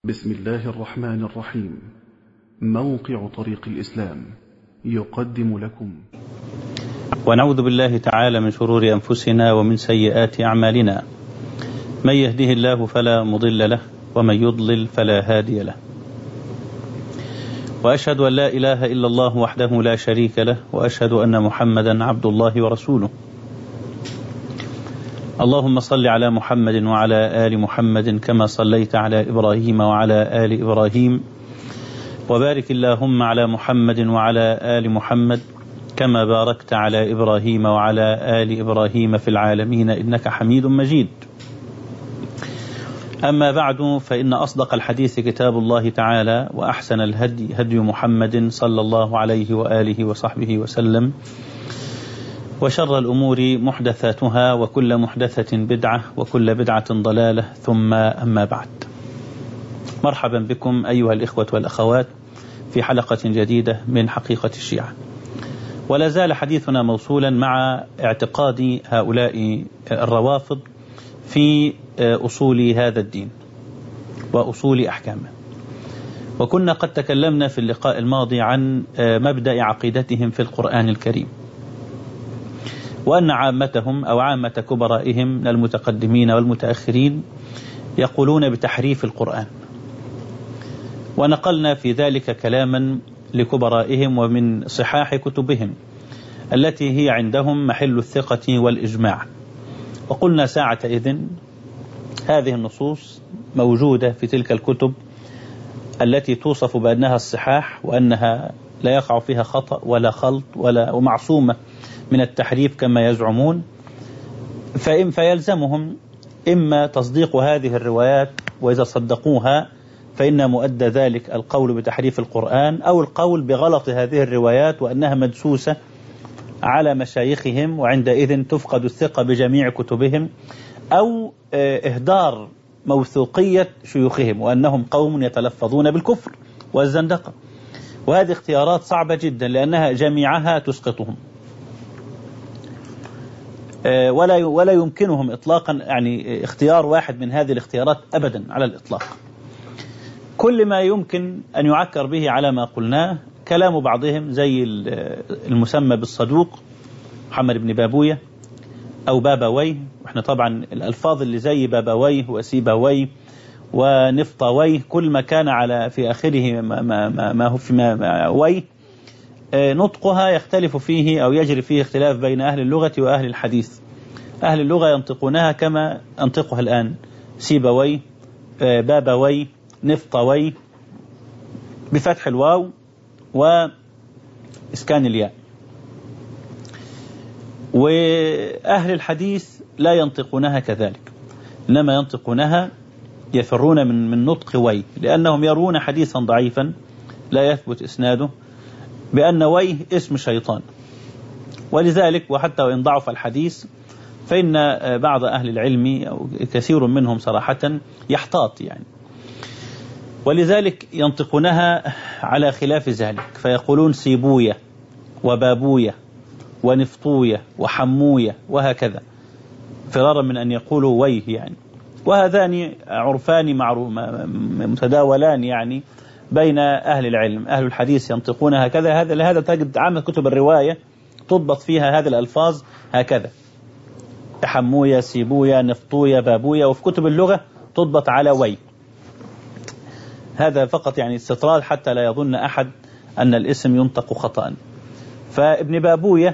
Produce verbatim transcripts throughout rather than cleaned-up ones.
بسم الله الرحمن الرحيم. موقع طريق الإسلام يقدم لكم. ونعوذ بالله تعالى من شرور أنفسنا ومن سيئات أعمالنا، من يهده الله فلا مضل له ومن يضلل فلا هادي له، وأشهد أن لا إله إلا الله وحده لا شريك له، وأشهد أن محمدا عبد الله ورسوله. اللهم صل على محمد وعلى آل محمد كما صليت على إبراهيم وعلى آل إبراهيم، وبارك اللهم على محمد وعلى آل محمد كما باركت على إبراهيم وعلى آل إبراهيم في العالمين إنك حميد مجيد. أما بعد، فإن أصدق الحديث كتاب الله تعالى، وأحسن الهدي هدي محمد صلى الله عليه وآله وصحبه وسلم، وشر الأمور محدثاتها، وكل محدثة بدعة، وكل بدعة ضلالة، ثم أما بعد. مرحبا بكم أيها الإخوة والأخوات في حلقة جديدة من حقيقة الشيعة، ولا زال حديثنا موصولا مع اعتقاد هؤلاء الروافض في أصول هذا الدين وأصول أحكامه. وكنا قد تكلمنا في اللقاء الماضي عن مبدأ عقيدتهم في القرآن الكريم، وأن عامتهم أو عامة كبرائهم من المتقدمين والمتأخرين يقولون بتحريف القرآن، ونقلنا في ذلك كلاما لكبرائهم ومن صحاح كتبهم التي هي عندهم محل الثقة والإجماع. وقلنا ساعة إذن هذه النصوص موجودة في تلك الكتب التي توصف بأنها الصحاح، وأنها لا يقع فيها خطأ ولا خلط ولا ومعصومة من التحريف كما يزعمون، فإن فيلزمهم إما تصديق هذه الروايات، وإذا صدقوها فإن مؤدى ذلك القول بتحريف القرآن، أو القول بغلط هذه الروايات وأنها مدسوسة على مشايخهم، وعندئذ تفقد الثقة بجميع كتبهم، أو إهدار موثوقية شيوخهم وأنهم قوم يتلفظون بالكفر والزندقة. وهذه اختيارات صعبة جدا لأنها جميعها تسقطهم، ولا ولا يمكنهم إطلاقا يعني اختيار واحد من هذه الاختيارات أبدا على الإطلاق. كل ما يمكن أن يعكر به على ما قلناه كلام بعضهم زي المسمى بالصدوق محمد بن بابوية أو بابويه، وإحنا طبعا الألفاظ اللي زي بابويه وسيبويه ونفطويه كل ما كان على في آخره ما, ما, ما, ما هو في ما, ما ويه نطقها يختلف فيه أو يجري فيه اختلاف بين أهل اللغة وأهل الحديث. أهل اللغة ينطقونها كما أنطقها الآن، سيبويه بابويه نفطويه بفتح الواو وإسكان الياء. وأهل الحديث لا ينطقونها كذلك، إنما ينطقونها يفرون من من نطق وي، لأنهم يرون حديثا ضعيفا لا يثبت إسناده بأن ويه اسم شيطان، ولذلك وحتى وإن ضعف الحديث فإن بعض أهل العلم أو كثير منهم صراحة يحتاط يعني، ولذلك ينطقونها على خلاف ذلك، فيقولون سيبوية وبابوية ونفطوية وحموية وهكذا، فرارا من أن يقولوا ويه يعني. وهذان عرفان متداولان يعني بين أهل العلم. أهل الحديث ينطقون هكذا، هذا لهذا تجد عامة كتب الرواية تضبط فيها هذه الألفاظ هكذا، حموية سيبوية نفطوية بابوية، وفي كتب اللغة تضبط على وي. هذا فقط يعني استطراد حتى لا يظن أحد أن الاسم ينطق خطأ. فابن بابوية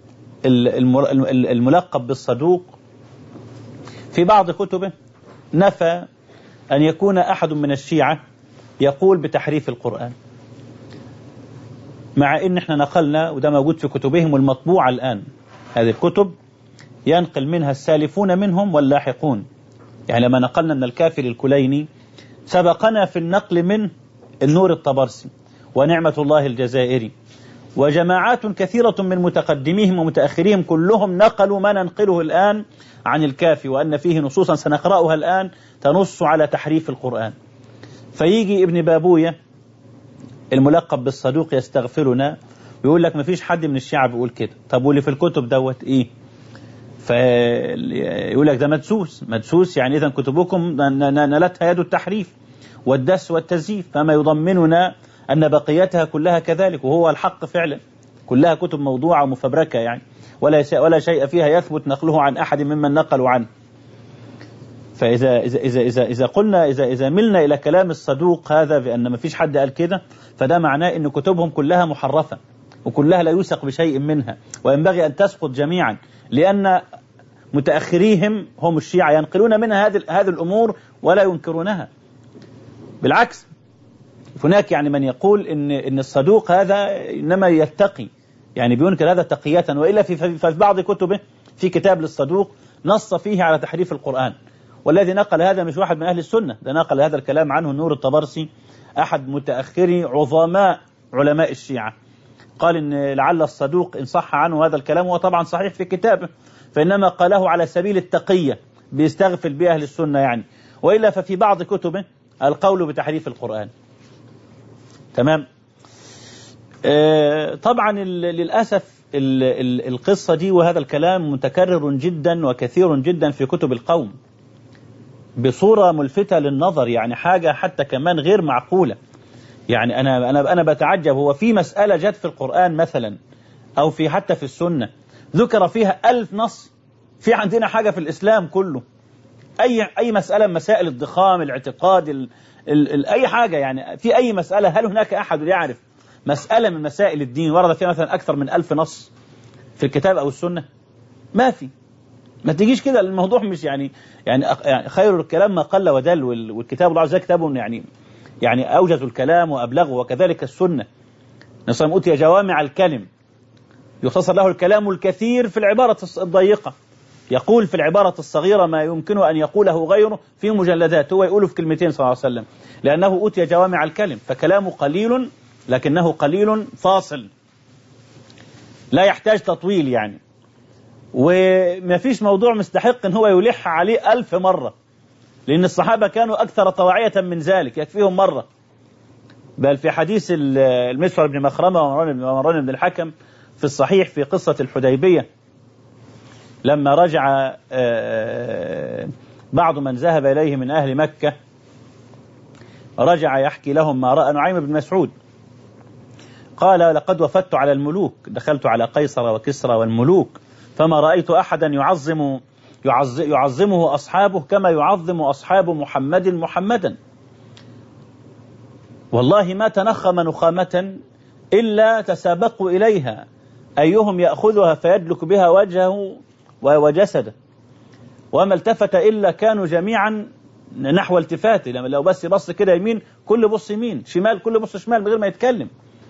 الملقب بالصدوق في بعض كتبه نفى أن يكون أحد من الشيعة يقول بتحريف القرآن، مع إن احنا نقلنا وده موجود في كتبهم المطبوعة الآن، هذه الكتب ينقل منها السالفون منهم واللاحقون. يعني لما نقلنا من الكافي الكليني سبقنا في النقل من النور الطبرسي ونعمة الله الجزائري وجماعات كثيرة من متقدميهم ومتأخريهم، كلهم نقلوا ما ننقله الآن عن الكافي، وأن فيه نصوصا سنقرأها الآن تنص على تحريف القرآن. فيجي ابن بابوية الملقب بالصدوق يستغفرنا ويقول لك ما فيش حد من الشيعة بيقول كده. طب واللي في الكتب دوت إيه؟ فيقول لك ده مدسوس. مدسوس يعني إذن كتبكم نالتها يد التحريف. والدس والتزييف، فما يضمننا أن بقيتها كلها كذلك، وهو الحق فعلا كلها كتب موضوعة ومفبركة يعني، ولا ولا شيء فيها يثبت نقله عن أحد ممن نقلوا عنه. فإذا إذا إذا إذا إذا قلنا إذا إذا ملنا إلى كلام الصدوق هذا بأن ما فيش حد قال كده، فده معناه إن كتبهم كلها محرفة وكلها لا يوثق بشيء منها، وينبغي أن تسقط جميعا، لأن متأخريهم هم الشيعة ينقلون منها هذه هذه الأمور ولا ينكرونها. بالعكس، هناك يعني من يقول إن إن الصدوق هذا إنما يتقي، يعني بينكر هذا تقية، وإلا في في بعض كتبه في كتاب للصدوق نص فيه على تحريف القرآن، والذي نقل هذا مش واحد من أهل السنة، ده نقل هذا الكلام عنه النور الطبرسي أحد متأخري عظماء علماء الشيعة، قال إن لعل الصدوق إن صح عنه هذا الكلام، هو طبعا صحيح في كتابه، فإنما قاله على سبيل التقية بيستغفل به أهل السنة يعني، وإلا ففي بعض كتبه القول بتحريف القرآن. تمام. آه طبعا للأسف ال ال القصة دي وهذا الكلام متكرر جدا وكثير جدا في كتب القوم بصورة ملفتة للنظر، يعني حاجة حتى كمان غير معقولة. يعني أنا أنا أنا بتعجب، هو في مسألة جت في القرآن مثلا أو في حتى في السنة ذكر فيها ألف نص، في عندنا حاجة في الإسلام كله أي أي مسألة، مسائل الضخام، الاعتقاد، ال ال ال أي حاجة، يعني في أي مسألة هل هناك أحد يعرف مسألة من مسائل الدين ورد فيها مثلا أكثر من ألف نص في الكتاب أو السنة؟ ما في. ما تجيش كده، الموضوع مش يعني يعني خير الكلام ما قل ودل، والكتاب الله عز وجل كتاب يعني يعني أوجز الكلام وأبلغه، وكذلك السنة. نصر أوتي جوامع الكلم، يختصر له الكلام الكثير في العبارة الضيقة، يقول في العبارة الصغيرة ما يمكنه أن يقوله غيره في مجلدات، هو يقوله في كلمتين صلى الله عليه وسلم، لأنه أوتي جوامع الكلم، فكلامه قليل لكنه قليل فاصل لا يحتاج تطويل يعني، وما فيش موضوع مستحق ان هو يلح عليه ألف مرة، لأن الصحابة كانوا أكثر طواعية من ذلك، يكفيهم مرة. بل في حديث المسور بن مخرمة ومروان بن الحكم في الصحيح في قصة الحديبية، لما رجع بعض من ذهب إليه من أهل مكة، رجع يحكي لهم ما رأى نعيم بن مسعود، قال لقد وفدت على الملوك، دخلت على قيصر وكسرى والملوك، فما رأيت أحدا يعظم يعظمه أصحابه كما يعظم أصحاب محمد محمدا، والله ما تنخم نخامة إلا تسابقوا إليها أيهم يأخذها فيدلك بها وجهه وجسده، وما التفت إلا كانوا جميعا نحو التفاته، لما لو بس بص كده يمين كل بص يمين، شمال كل بص شمال من غير ما يتكلم.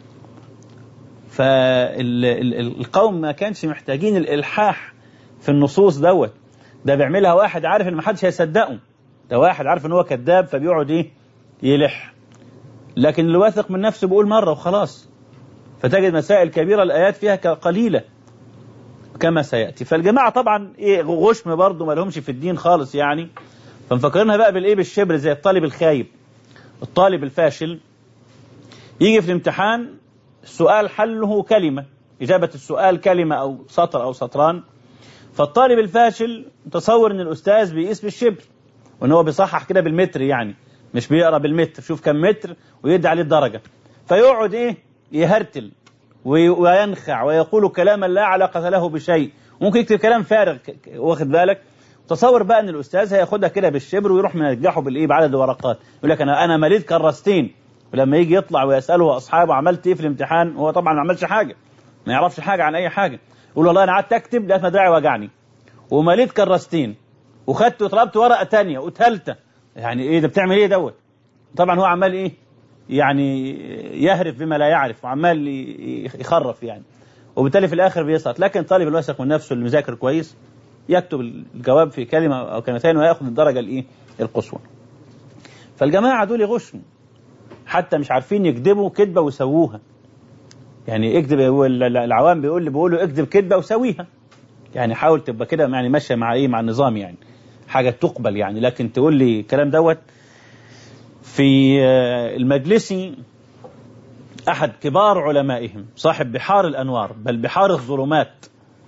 فالقوم ما كانش محتاجين الإلحاح في النصوص دوت، ده بيعملها واحد عارف ان محدش هيصدقه، ده واحد عارف ان هو كذاب فبيقعد ايه يلح، لكن اللي واثق من نفسه بيقول مرة وخلاص، فتجد مسائل كبيرة الآيات فيها قليلة كما سيأتي. فالجماعة طبعا ايه غشم برضه ما لهمش في الدين خالص يعني، فمفكرينها بقى بالايه بالشبر، زي الطالب الخايب الطالب الفاشل يجي في الامتحان السؤال حله كلمة، إجابة السؤال كلمة أو سطر أو سطران، فالطالب الفاشل تصور ان الأستاذ بيقيس بالشبر وان هو بيصحح كده بالمتر، يعني مش بيقرأ بالمتر، شوف كم متر ويدي عليه الدرجة، فيقعد ايه يهرتل وينخع ويقول كلاما لا علاقة له بشيء، ممكن يكتب كلام فارغ واخد بالك. تصور بقى ان الأستاذ هياخدها كده بالشبر ويروح منجحه بالايه بعدد ورقات، يقول لك انا انا مليت كراستين، ولما يجي يطلع ويسأله أصحابه عملت ايه في الامتحان، هو طبعا ما عملش حاجة، ما يعرفش حاجة عن أي حاجة، يقول والله أنا قعدت أكتب لقيت دراعي وجعني ومليت كراستين وخدت وطلبت ورقة تانية وثالثة، يعني إيه ده بتعمل إيه دوت؟ طبعا هو عمال إيه يعني يهرف بما لا يعرف وعمال يخرف يعني، وبالتالي في الآخر بيسقط. لكن طالب الواثق من نفسه اللي مذاكر كويس يكتب الجواب في كلمة أو كلمتين ويأخذ الدرجة الإيه القصوى. فالجماعة دول يغشوا، حتى مش عارفين يكذبوا كذبة ويسووها، يعني اكذب، العوام بيقول لي بيقولوا اكذب كذبة وسويها، يعني حاول تبقى كده يعني ماشية مع ايه مع النظام، يعني حاجة تقبل يعني. لكن تقول لي الكلام دوت. في المجلسي أحد كبار علمائهم صاحب بحار الأنوار بل بحار الظلمات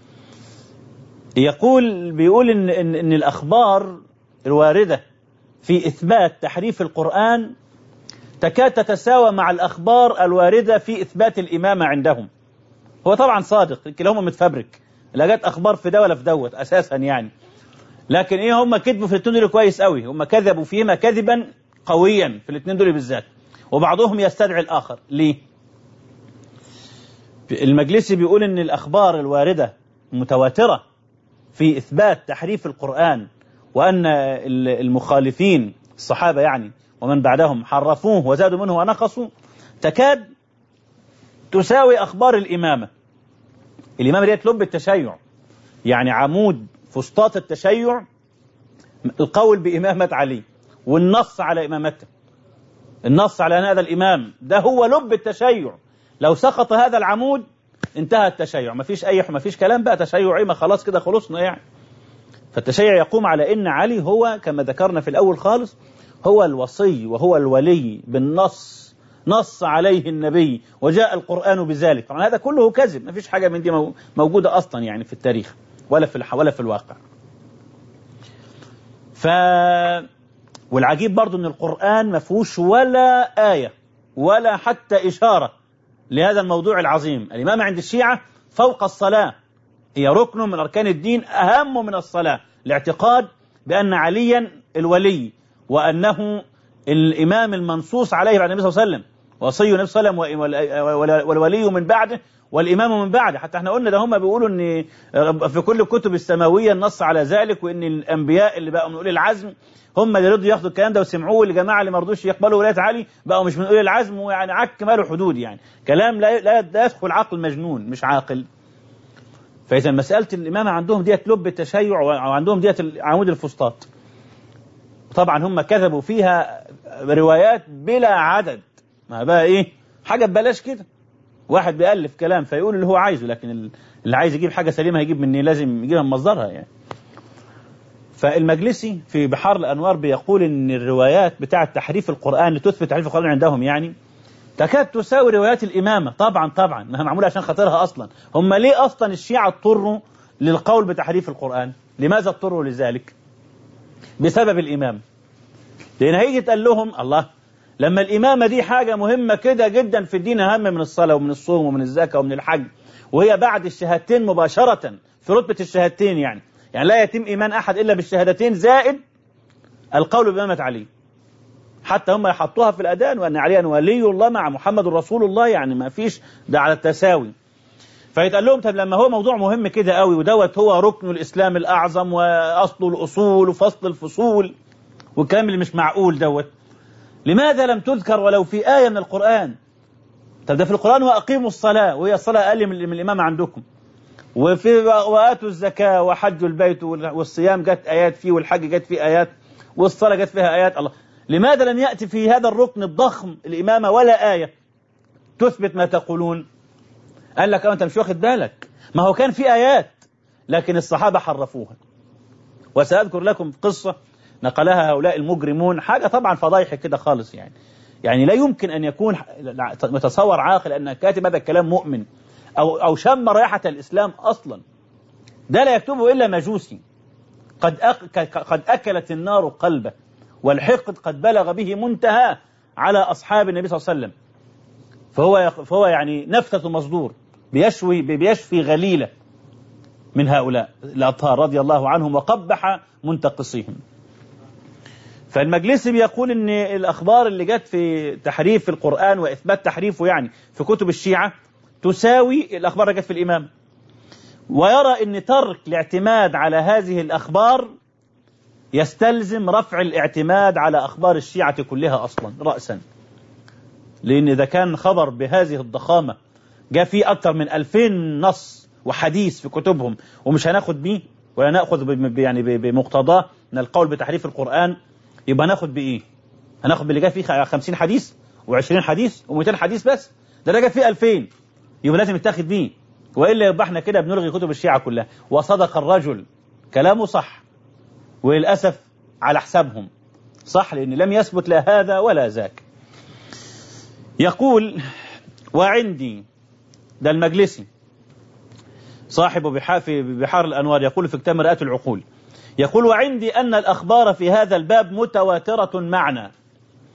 يقول بيقول إن, إن, إن الأخبار الواردة في إثبات تحريف القرآن تكاد تتساوى مع الأخبار الواردة في إثبات الإمامة عندهم. هو طبعا صادق، كلاهما متفبرك، لا جت أخبار في ده ولا في دوت أساسا يعني. لكن إيه، هم كذبوا في الاثنين دول كويس قوي، هم كذبوا فيهما كذبا قويا في الاثنين دول بالذات، وبعضهم يستدعي الآخر. ليه؟ المجلسي بيقول إن الأخبار الواردة متواترة في إثبات تحريف القرآن، وأن المخالفين الصحابة يعني ومن بعدهم حرفوه وزادوا منه ونقصوا، تكاد تساوي أخبار الإمامة. الإمامة دي لب التشيع، يعني عمود فسطاط التشيع، القول بإمامة علي والنص على إمامته، النص على أن هذا الإمام ده هو لب التشيع. لو سقط هذا العمود انتهى التشيع، ما فيش أي ما فيش كلام بقى تشيعي، ما خلاص كده خلصنا يعني. فالتشيع يقوم على أن علي هو كما ذكرنا في الأول خالص هو الوصي وهو الولي بالنص، نص عليه النبي وجاء القرآن بذلك. طبعا هذا كله كذب، ما فيش حاجة من دي موجودة أصلا يعني في التاريخ ولا في ولا في الواقع. ف والعجيب برضو أن القرآن ما فيهوش ولا آية ولا حتى إشارة لهذا الموضوع العظيم. الإمامة عند الشيعة فوق الصلاة، هي ركن من أركان الدين أهم من الصلاة، الاعتقاد بأن عليا الولي وأنه الإمام المنصوص عليه بعد النبي صلى الله عليه وسلم، وصي النبي صلى الله عليه وسلم والولي من بعده والإمام من بعده. حتى احنا قلنا ده هم بيقولوا أن في كل الكتب السماوية النص على ذلك، وأن الأنبياء اللي بقوا من أولي العزم هم اللي رضوا ياخدوا الكلام ده وسمعوه، والجماعة اللي ما رضوش يقبلوا ولاية علي بقوا مش من أولي العزم، ويعني عك ماله حدود يعني، كلام لا لا يدخل عقل مجنون مش عاقل. فإذا مسألة الإمامة عندهم ديت لب التشيع، وعندهم ديت عمود الفسطاط. طبعا هم كذبوا فيها روايات بلا عدد، ما بقى إيه حاجة ببلاش كده، واحد بيألف كلام فيقول اللي هو عايزه، لكن اللي عايز يجيب حاجة سليمة هيجيب مني، لازم يجيبها من مصدرها يعني. فالمجلسي في بحار الأنوار بيقول إن الروايات بتاعة تحريف القرآن اللي تثبت تحريف القرآن عندهم يعني تكاد تساوي روايات الإمامة. طبعا طبعا ما هي معمولة عشان خاطرها أصلا. هم ليه أصلا الشيعة اضطروا للقول بتحريف القرآن؟ لماذا اضطروا لذلك؟ بسبب الإمامة. لأن هيجي تقول لهم الله، لما الإمامة دي حاجة مهمة كده جدا في الدين، أهم من الصلاة ومن الصوم ومن الزكاة ومن الحج، وهي بعد الشهادتين مباشرة في رتبة الشهادتين يعني يعني لا يتم إيمان أحد إلا بالشهادتين زائد القول بإمامة علي. حتى هم يحطوها في الأذان وأن عليا ولي الله مع محمد رسول الله، يعني ما فيش ده على التساوي. فيتقال لهم طب لما هو موضوع مهم كده قوي ودوت هو ركن الإسلام الأعظم وأصل الأصول وفصل الفصول والكلام اللي مش معقول دوت، لماذا لم تذكر ولو في آية من القرآن؟ طب ده في القرآن وأقيموا الصلاة، وهي الصلاة أقل من الإمام عندكم، وفي وآتوا الزكاة وحجوا البيت والصيام جت آيات فيه، والحج جت فيه آيات، والصلاة جت فيها آيات. الله، لماذا لم يأتي في هذا الركن الضخم الإمامة ولا آية تثبت ما تقولون؟ قال لك أنت مش واخد بالك، ما هو كان في آيات لكن الصحابة حرفوها. وسأذكر لكم قصة نقلها هؤلاء المجرمون، حاجة طبعا فضايح كده خالص يعني يعني لا يمكن أن يكون متصور عاقل أن كاتب هذا الكلام مؤمن أو أو شم رائحة الإسلام أصلا. ده لا يكتبه إلا مجوسي قد أك قد أكلت النار قلبه، والحقد قد بلغ به منتهى على أصحاب النبي صلى الله عليه وسلم. فهو فهو يعني نفثة مصدور بيشوي بيشفي غليلة من هؤلاء الأطهار رضي الله عنهم وقبح منتقصيهم. فالمجلسي بيقول إن الأخبار اللي جت في تحريف القرآن وإثبات تحريفه يعني في كتب الشيعة تساوي الأخبار اللي جت في الإمام، ويرى أن ترك الاعتماد على هذه الأخبار يستلزم رفع الاعتماد على أخبار الشيعة كلها أصلا رأسا. لأن إذا كان خبر بهذه الضخامة جاء فيه أكثر من ألفين نص وحديث في كتبهم ومش هناخد بيه ولا نأخذ يعني بمقتضاه من القول بتحريف القرآن، يبقى ناخد بإيه؟ هناخد باللي جاء فيه خمسين حديث وعشرين حديث ومئتين حديث بس، ده جاء فيه ألفين، يبقى لازم يتاخد بيه، وإلا يبقى احنا كده بنلغي كتب الشيعة كلها. وصدق الرجل، كلامه صح، وللأسف على حسابهم صح، لأن لم يثبت لا هذا ولا ذاك. يقول وعندي، ده المجلسي صاحب بحار الأنوار يقول في كتاب مرآة العقول، يقول وعندي أن الأخبار في هذا الباب متواترة معنا،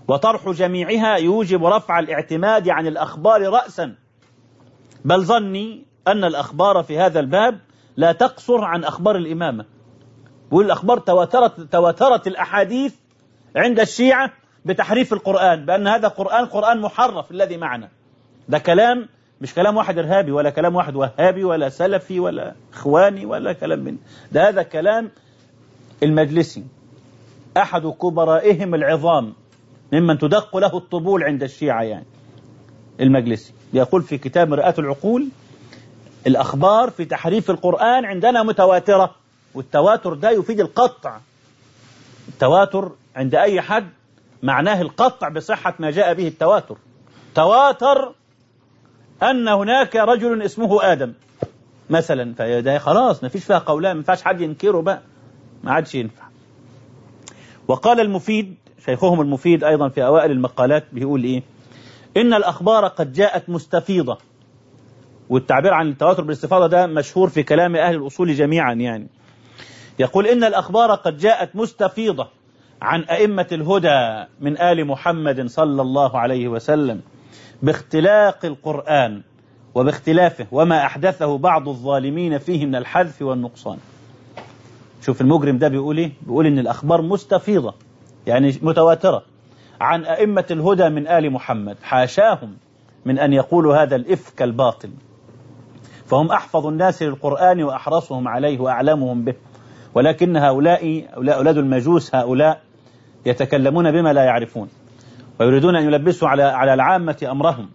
وطرح جميعها يوجب رفع الاعتماد عن الأخبار رأسا، بل ظني أن الأخبار في هذا الباب لا تقصر عن أخبار الإمامة. والأخبار تواترت, تواترت الأحاديث عند الشيعة بتحريف القرآن، بأن هذا قرآن قرآن محرف الذي معنا. ده كلام مش كلام واحد إرهابي ولا كلام واحد وهابي ولا سلفي ولا إخواني ولا كلام من ده، هذا كلام المجلسي أحد كبرائهم العظام ممن تدق له الطبول عند الشيعة، يعني المجلسي يقول في كتاب مرآة العقول: الأخبار في تحريف القرآن عندنا متواترة، والتواتر ده يفيد القطع. التواتر عند أي حد معناه القطع بصحة ما جاء به التواتر. تواتر أن هناك رجل اسمه آدم مثلا، فده خلاص ما فيش فيها قولان، ما ينفعش حد ينكره بقى، ما عادش ينفع. وقال المفيد شيخهم المفيد أيضا في أوائل المقالات بيقول إيه: إن الأخبار قد جاءت مستفيضة. والتعبير عن التواتر بالاستفاضة ده مشهور في كلام أهل الأصول جميعا، يعني يقول إن الأخبار قد جاءت مستفيضة عن أئمة الهدى من آل محمد صلى الله عليه وسلم باختلاق القرآن وباختلافه وما أحدثه بعض الظالمين فيه من الحذف والنقصان. شوف المجرم ده بيقول إيه؟ بيقول إن الأخبار مستفيضة يعني متواترة عن أئمة الهدى من آل محمد، حاشاهم من أن يقولوا هذا الإفك الباطل، فهم أحفظ الناس للقرآن وأحرصهم عليه وأعلمهم به، ولكن هؤلاء أولاد المجوس هؤلاء يتكلمون بما لا يعرفون ويريدون أن يلبسوا على على العامة أمرهم.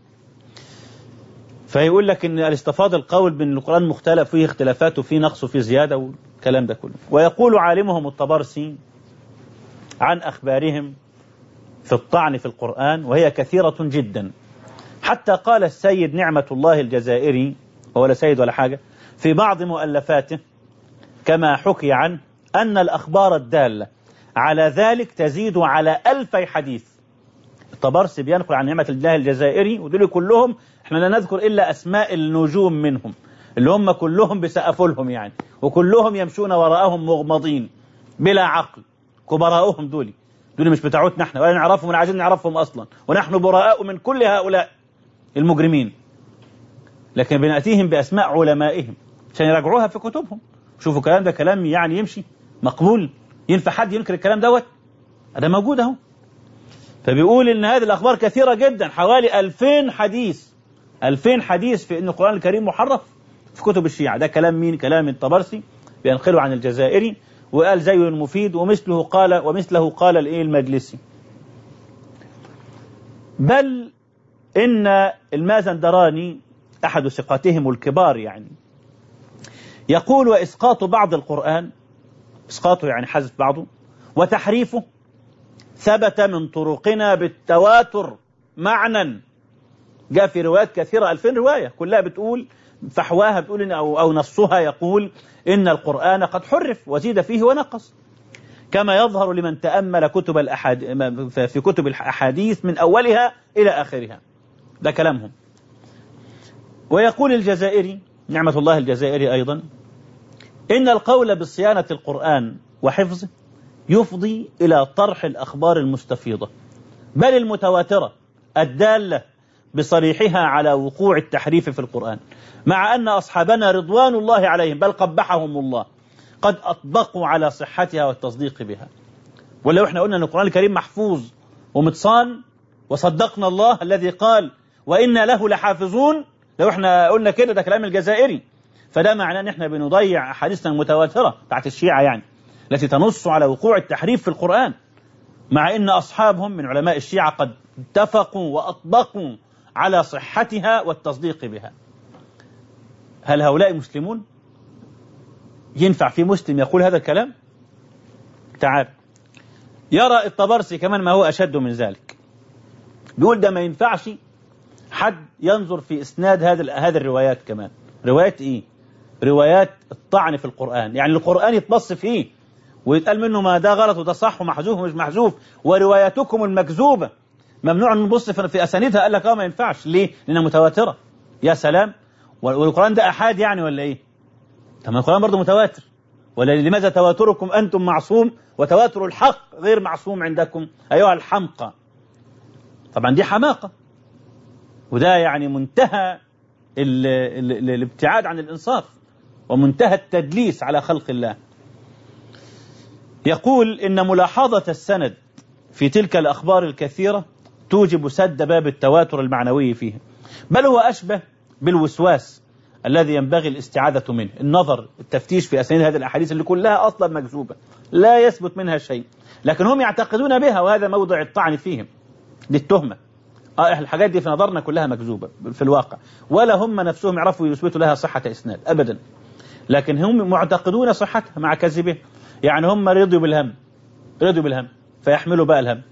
فيقول لك إن الاستفاض القول بأن القرآن مختلف فيه اختلافات وفيه نقص وفيه زيادة والكلام ده كله. ويقول عالمهم الطبرسي عن أخبارهم في الطعن في القرآن وهي كثيرة جدا، حتى قال السيد نعمة الله الجزائري، هو لا سيد ولا حاجة، في بعض مؤلفاته كما حكي عنه أن الأخبار الدالة على ذلك تزيد على ألفي حديث. الطبرسي بينقل عن نعمة الله الجزائري، ودول كلهم احنا لا نذكر إلا أسماء النجوم منهم اللي هم كلهم بسقفوا لهم يعني، وكلهم يمشون وراءهم مغمضين بلا عقل، كبراءهم دول دول مش بتاعتنا احنا ولا نعرفهم ولا عايزين نعرفهم أصلا، ونحن براء من كل هؤلاء المجرمين، لكن بنأتيهم بأسماء علمائهم عشان يراجعوها في كتبهم. شوفوا الكلام ده كلام يعني يمشي مقبول، ينفع حد ينكر الكلام دوت؟ هذا موجود اهو. فبيقول ان هذه الاخبار كثيره جدا، حوالي ألفين حديث ألفين حديث في ان القرآن الكريم محرف في كتب الشيعة. ده كلام مين؟ كلام الطبرسي بينقله عن الجزائري، وقال زيه المفيد ومثله قال ومثله قال الايه المجلسي. بل ان المازندراني احد ثقاتهم الكبار يعني يقول: واسقاط بعض القرآن، اسقاطه يعني حذف بعضه، وتحريفه ثبت من طرقنا بالتواتر معنى. جاء في روايات كثيرة ألفين رواية كلها بتقول فحواها بتقول إن أو, أو نصها يقول إن القرآن قد حرف وزيد فيه ونقص، كما يظهر لمن تأمل كتب الأحاد... في كتب الأحاديث من أولها إلى آخرها. ده كلامهم. ويقول الجزائري نعمة الله الجزائري أيضا: إن القول بصيانة القرآن وحفظه يفضي إلى طرح الأخبار المستفيضة بل المتواترة الدالة بصريحها على وقوع التحريف في القرآن، مع أن أصحابنا رضوان الله عليهم بل قبحهم الله قد أطبقوا على صحتها والتصديق بها. ولو احنا قلنا أن القرآن الكريم محفوظ ومتصان وصدقنا الله الذي قال وإنا له لحافظون، لو احنا قلنا كده ده كلام الجزائري، فده معناه ان احنا بنضيع أحاديثنا المتواترة بتاعت الشيعة يعني التي تنص على وقوع التحريف في القرآن، مع ان أصحابهم من علماء الشيعة قد اتفقوا وأطبقوا على صحتها والتصديق بها. هل هؤلاء مسلمون؟ ينفع في مسلم يقول هذا الكلام؟ تعال. يرى الطبرسي كمان ما هو أشد من ذلك، بيقول ده ما ينفعش حد ينظر في إسناد هذه هذه الروايات. كمان روايات إيه؟ روايات الطعن في القرآن، يعني القرآن يتبص فيه ويتقال منه ما ده غلط وده صح ومحذوف ومش محذوف، ورواياتكم المكذوبة ممنوع أن نبص في أسانيدها. قال لك اه ما ينفعش. ليه؟ لأنها متواترة. يا سلام. والقرآن ده أحاد يعني ولا إيه؟ طب القرآن برضه متواتر. ولا لماذا تواتركم أنتم معصوم وتواتر الحق غير معصوم عندكم أيها الحمقى؟ طبعا دي حماقة، وده يعني منتهى ال ال ال الابتعاد عن الإنصاف ومنتهى التدليس على خلق الله. يقول إن ملاحظة السند في تلك الأخبار الكثيرة توجب سد باب التواتر المعنوي فيه، بل هو أشبه بالوسواس الذي ينبغي الاستعاذة منه، النظر التفتيش في أسانيد هذه الأحاديث اللي كلها أصلا مكذوبة لا يثبت منها شيء، لكن هم يعتقدون بها، وهذا موضع الطعن فيهم، دي التهمة. آه الحاجات دي في نظرنا كلها مكذوبة في الواقع، ولا هم نفسهم يعرفوا يثبتوا لها صحة إسناد أبدا، لكن هم معتقدون صحتها مع كذبه. يعني هم رضوا بالهم، رضوا بالهم فيحملوا بقى الهم.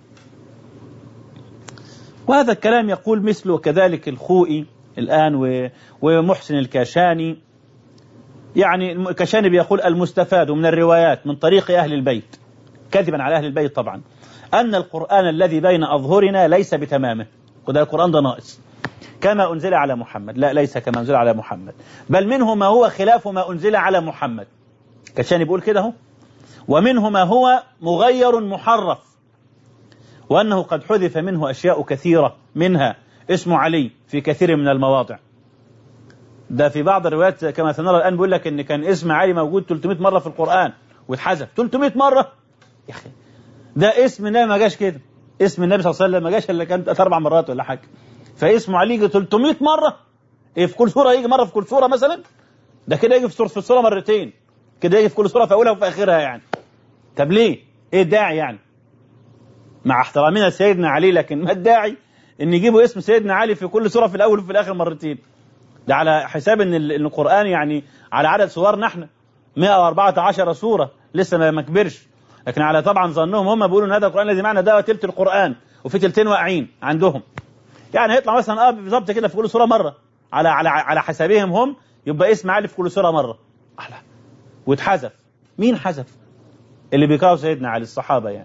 وهذا الكلام يقول مثله كذلك الخوئي الآن ومحسن الكاشاني. يعني الكاشاني بيقول المستفاد من الروايات من طريق أهل البيت، كذبا على أهل البيت طبعا، أن القرآن الذي بين أظهرنا ليس بتمامه، وده القرآن ده ناقص كما أنزل على محمد، لا ليس كما أنزل على محمد، بل منه ما هو خلاف ما أنزل على محمد. كاشاني بيقول كده هو. ومنه ما هو مغير محرف، وأنه قد حذف منه أشياء كثيرة، منها اسم علي في كثير من المواضع. ده في بعض الروايات كما سنرى الآن بيقول لك إن كان اسم علي موجود ثلاثمائة مرة في القرآن واتحذف ثلاثمائة مرة. يا أخي ده اسم النبي ما جاش كده، اسم النبي صلى الله عليه وسلم ما جاش إلا كان أربع مرات ولا حاجة، فاسمه علي يجي ثلاثمائة مرة. إيه في كل سورة يجي مرة في كل سورة مثلا؟ ده كده يجي في سورة في السورة مرتين، كده يجي في كل سورة في أولها وفي آخرها يعني. طب ليه؟ إيه الداعي يعني؟ مع احترامنا سيدنا علي، لكن ما الداعي ان يجيبوا اسم سيدنا علي في كل سورة في الأول وفي الآخر مرتين؟ ده على حساب ان القرآن يعني على عدد سورنا احنا مئة وأربعة عشر سورة لسه ما كبرش، لكن على طبعا ظنهم هم بيقولوا ان هذا القرآن الذي معنا ده تلت القرآن وفي تلتين واقعين عندهم، يعني هيطلع مثلا اه بالظبط كده في كل سورة مرة على على على حسابهم هم، يبقى اسم علي في كل سورة مرة أحلى. واتحذف. مين حذف؟ اللي بيكرهوا سيدنا علي، الصحابة يعني.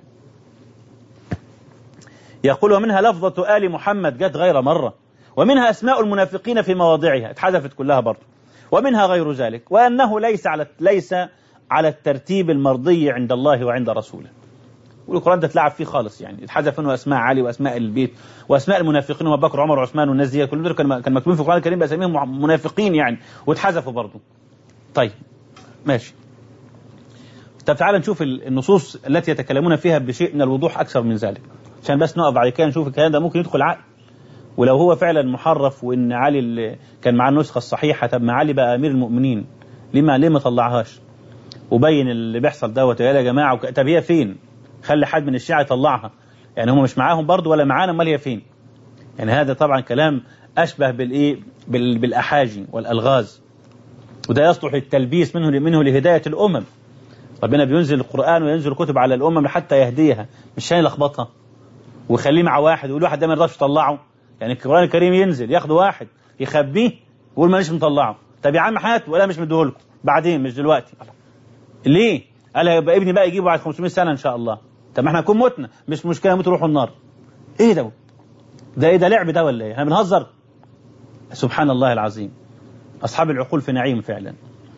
يقول ومنها لفظة آل محمد جت غير مرة، ومنها أسماء المنافقين في مواضعها اتحذفت كلها برضه، ومنها غير ذلك، وأنه ليس على ليس على الترتيب المرضي عند الله وعند رسوله. والقرآن ده اتلعب فيه خالص، يعني اتحذف منه أسماء علي وأسماء البيت وأسماء المنافقين وأبو بكر وعمر وعثمان والناس دي كلهم كان كان مكتوبين في القرآن الكريم بأساميهم منافقين يعني، واتحذفوا برضه. طيب ماشي. طب تعال نشوف النصوص التي يتكلمون فيها بشيء من الوضوح أكثر من ذلك، عشان بس نقف بعد كده نشوف الكلام ده ممكن يدخل عقل، ولو هو فعلا محرف وإن علي اللي كان معاه النسخة الصحيحة، طب ما علي بقى أمير المؤمنين، ليه ما ليه ما طلعهاش وبين اللي بيحصل دوت يا جماعة؟ وك... طب هي فين؟ خلي حد من الشيعة يطلعها، يعني هم مش معاهم برضو ولا معانا، امال هي فين؟ يعني هذا طبعا كلام أشبه بالإيه بال... بالأحاجي والألغاز، وده يصلح للتلبيس منه منه لهداية الأمم. ربنا بينزل القرآن وينزل كتب على الأمم حتى يهديها، مش عشان يلخبطها ويخليه مع واحد ويقول واحد ده ما يرضاش يطلعه. يعني القرآن الكريم ينزل ياخده واحد يخبيه ويقول ماليش مطلعه، طب يا عم هات ولا مش مديهولكم بعدين مش دلوقتي. ليه؟ قال يبقى ابني بقى يجيبه بعد خمسمائة سنة إن شاء الله. طب ما احنا هنكون متنا، مش مشكلة نموت نروحوا النار. ايه ده؟ ده ايه ده لعب ده ولا ايه؟ احنا بنهزر؟ سبحان الله العظيم، أصحاب العقول في نعيم فعلا.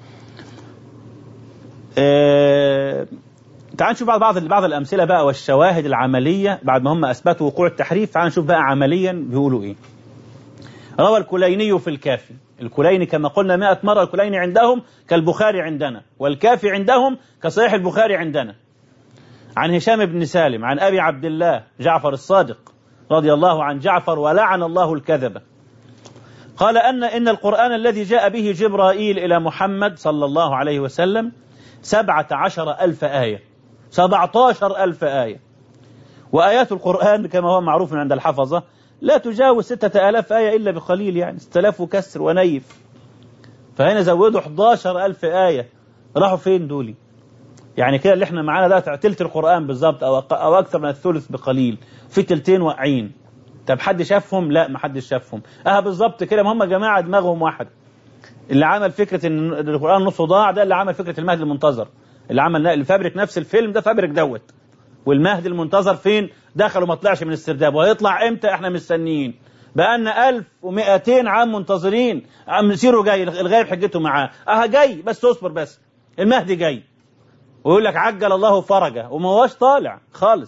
اه... تعال نشوف بعض بعض الأمثلة بقى والشواهد العملية بعد ما هم أثبتوا وقوع التحريف. تعال نشوف بقى عمليا بيقولوا إيه. روى الكليني في الكافي، الكليني كما قلنا مئة مرة، الكليني عندهم كالبخاري عندنا، والكافي عندهم كصحيح البخاري عندنا، عن هشام بن سالم عن أبي عبد الله جعفر الصادق رضي الله عن جعفر ولعن الله الكذبة، قال أن إن القرآن الذي جاء به جبرائيل إلى محمد صلى الله عليه وسلم سبعة عشر ألف آية، سبعة عشر ألف آية، وآيات القرآن كما هو معروف عند الحفظة لا تجاوز ستة آلاف آية إلا بقليل، يعني ستة آلاف وكسر ونيف. فهنا زودوا أحد عشر ألف آية، راحوا فين دولي؟ يعني كده اللي احنا معانا ده تلت القرآن بالظبط أو أو أكثر من الثلث بقليل، في تلتين واقعين. طب حد شافهم؟ لا ما حدش شافهم. اه بالظبط كده، ما هم جماعة دماغهم واحد. اللي عمل فكرة إن القرآن نصه ضاع ده اللي عمل فكرة المهدي المنتظر، اللي عمل اللي فابرك نفس الفيلم ده فابرك دوت. والمهدي المنتظر فين؟ دخلوا ما طلعش من السرداب، وهيطلع امتى؟ احنا مستنيين بقالنا ألف ومئتين عام منتظرين، عم سيره جاي الغايب حجته معاه، اه جاي بس اصبر بس المهدي جاي، ويقول لك عجل الله فرجه وما هوش طالع خالص.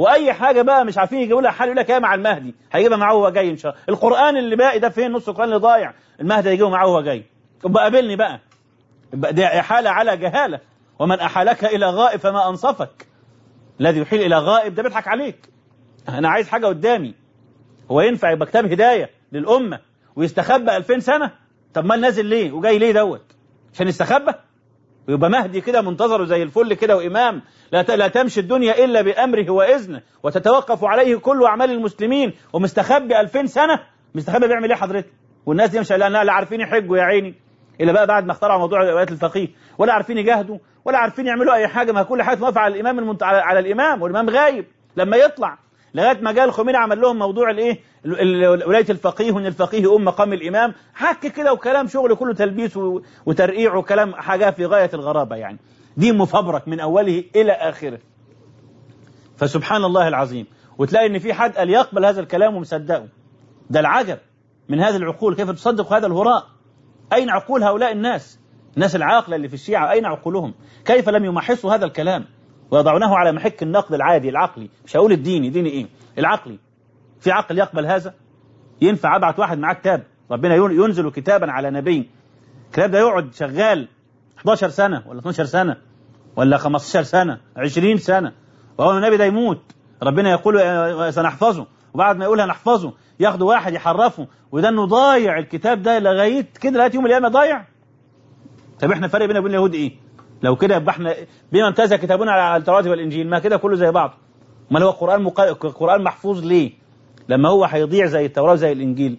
واي حاجه بقى مش عارفين يجيبوا لها حل، يقول لك ايه مع المهدي هيجيبها معاه وهو جاي ان شاء الله. القران اللي باقي ده فين؟ نص القران اللي ضايع المهدي هيجيبه معاه وهو جاي. يبقى قابلني بقى، يبقى دي احاله على جهاله. ومن احالك الى غائب فما انصفك. الذي يحيل الى غائب ده بيضحك عليك. انا عايز حاجه قدامي. هو ينفع يبقى كتاب هدايه للامه ويستخبى ألفين سنه؟ طب ما نازل ليه وجاي ليه دوت؟ عشان يستخبى ويبقى مهدي كده منتظره زي الفل كده وامام لا لا تمشي الدنيا الا بامره واذنه وتتوقف عليه كل اعمال المسلمين، ومستخبي ألفين سنه. مستخبي بيعمل ايه حضرتك؟ والناس دي مش لا لا عارفين يحجوا يا عيني الا بقى بعد ما اخترعوا موضوع روايات الفقيه، ولا عارفين يجاهدوا ولا عارفين يعملوا اي حاجه. ما كل حاجه واقفه على الامام المنت... على... على الامام، والامام غايب لما يطلع. لغايه ما جاء الخميني عمل لهم موضوع الايه ولايه الفقيه، وان الفقيه هو مقام الامام، حك كده وكلام شغل كله تلبيس وترقيع وكلام حاجه في غايه الغرابه يعني. دين مفبرك من اوله الى اخره. فسبحان الله العظيم. وتلاقي ان في حد قال يقبل هذا الكلام ومصدقه. ده العجب من هذه العقول، كيف تصدق هذا الهراء؟ اين عقول هؤلاء الناس؟ الناس العاقله اللي في الشيعه اين عقولهم؟ كيف لم يمحصوا هذا الكلام ويضعونه على محك النقد العادي العقلي؟ مش هقول الديني، ديني ايه؟ العقلي. في عقل يقبل هذا؟ ينفع ابعت واحد معاه كتاب؟ ربنا ينزل كتابا على نبي، الكتاب ده يقعد شغال إحدى عشرة سنه ولا اثنتي عشرة سنه ولا خمسة عشر سنه عشرين سنه، وهو النبي ده يموت ربنا يقول سنحفظه، وبعد ما يقول هنحفظه ياخدوا واحد يحرفه، وده انه ضايع الكتاب ده لغايه كده لغايه يوم القيامه ضايع. طب احنا الفرق بيننا وبين اليهود ايه؟ لو كده يبقى احنا بما امتاز كتابنا على التوراة والانجيل، ما كده كله زي بعض. امال هو القران مق... القران محفوظ ليه لما هو هيضيع زي التوراة وزي الانجيل؟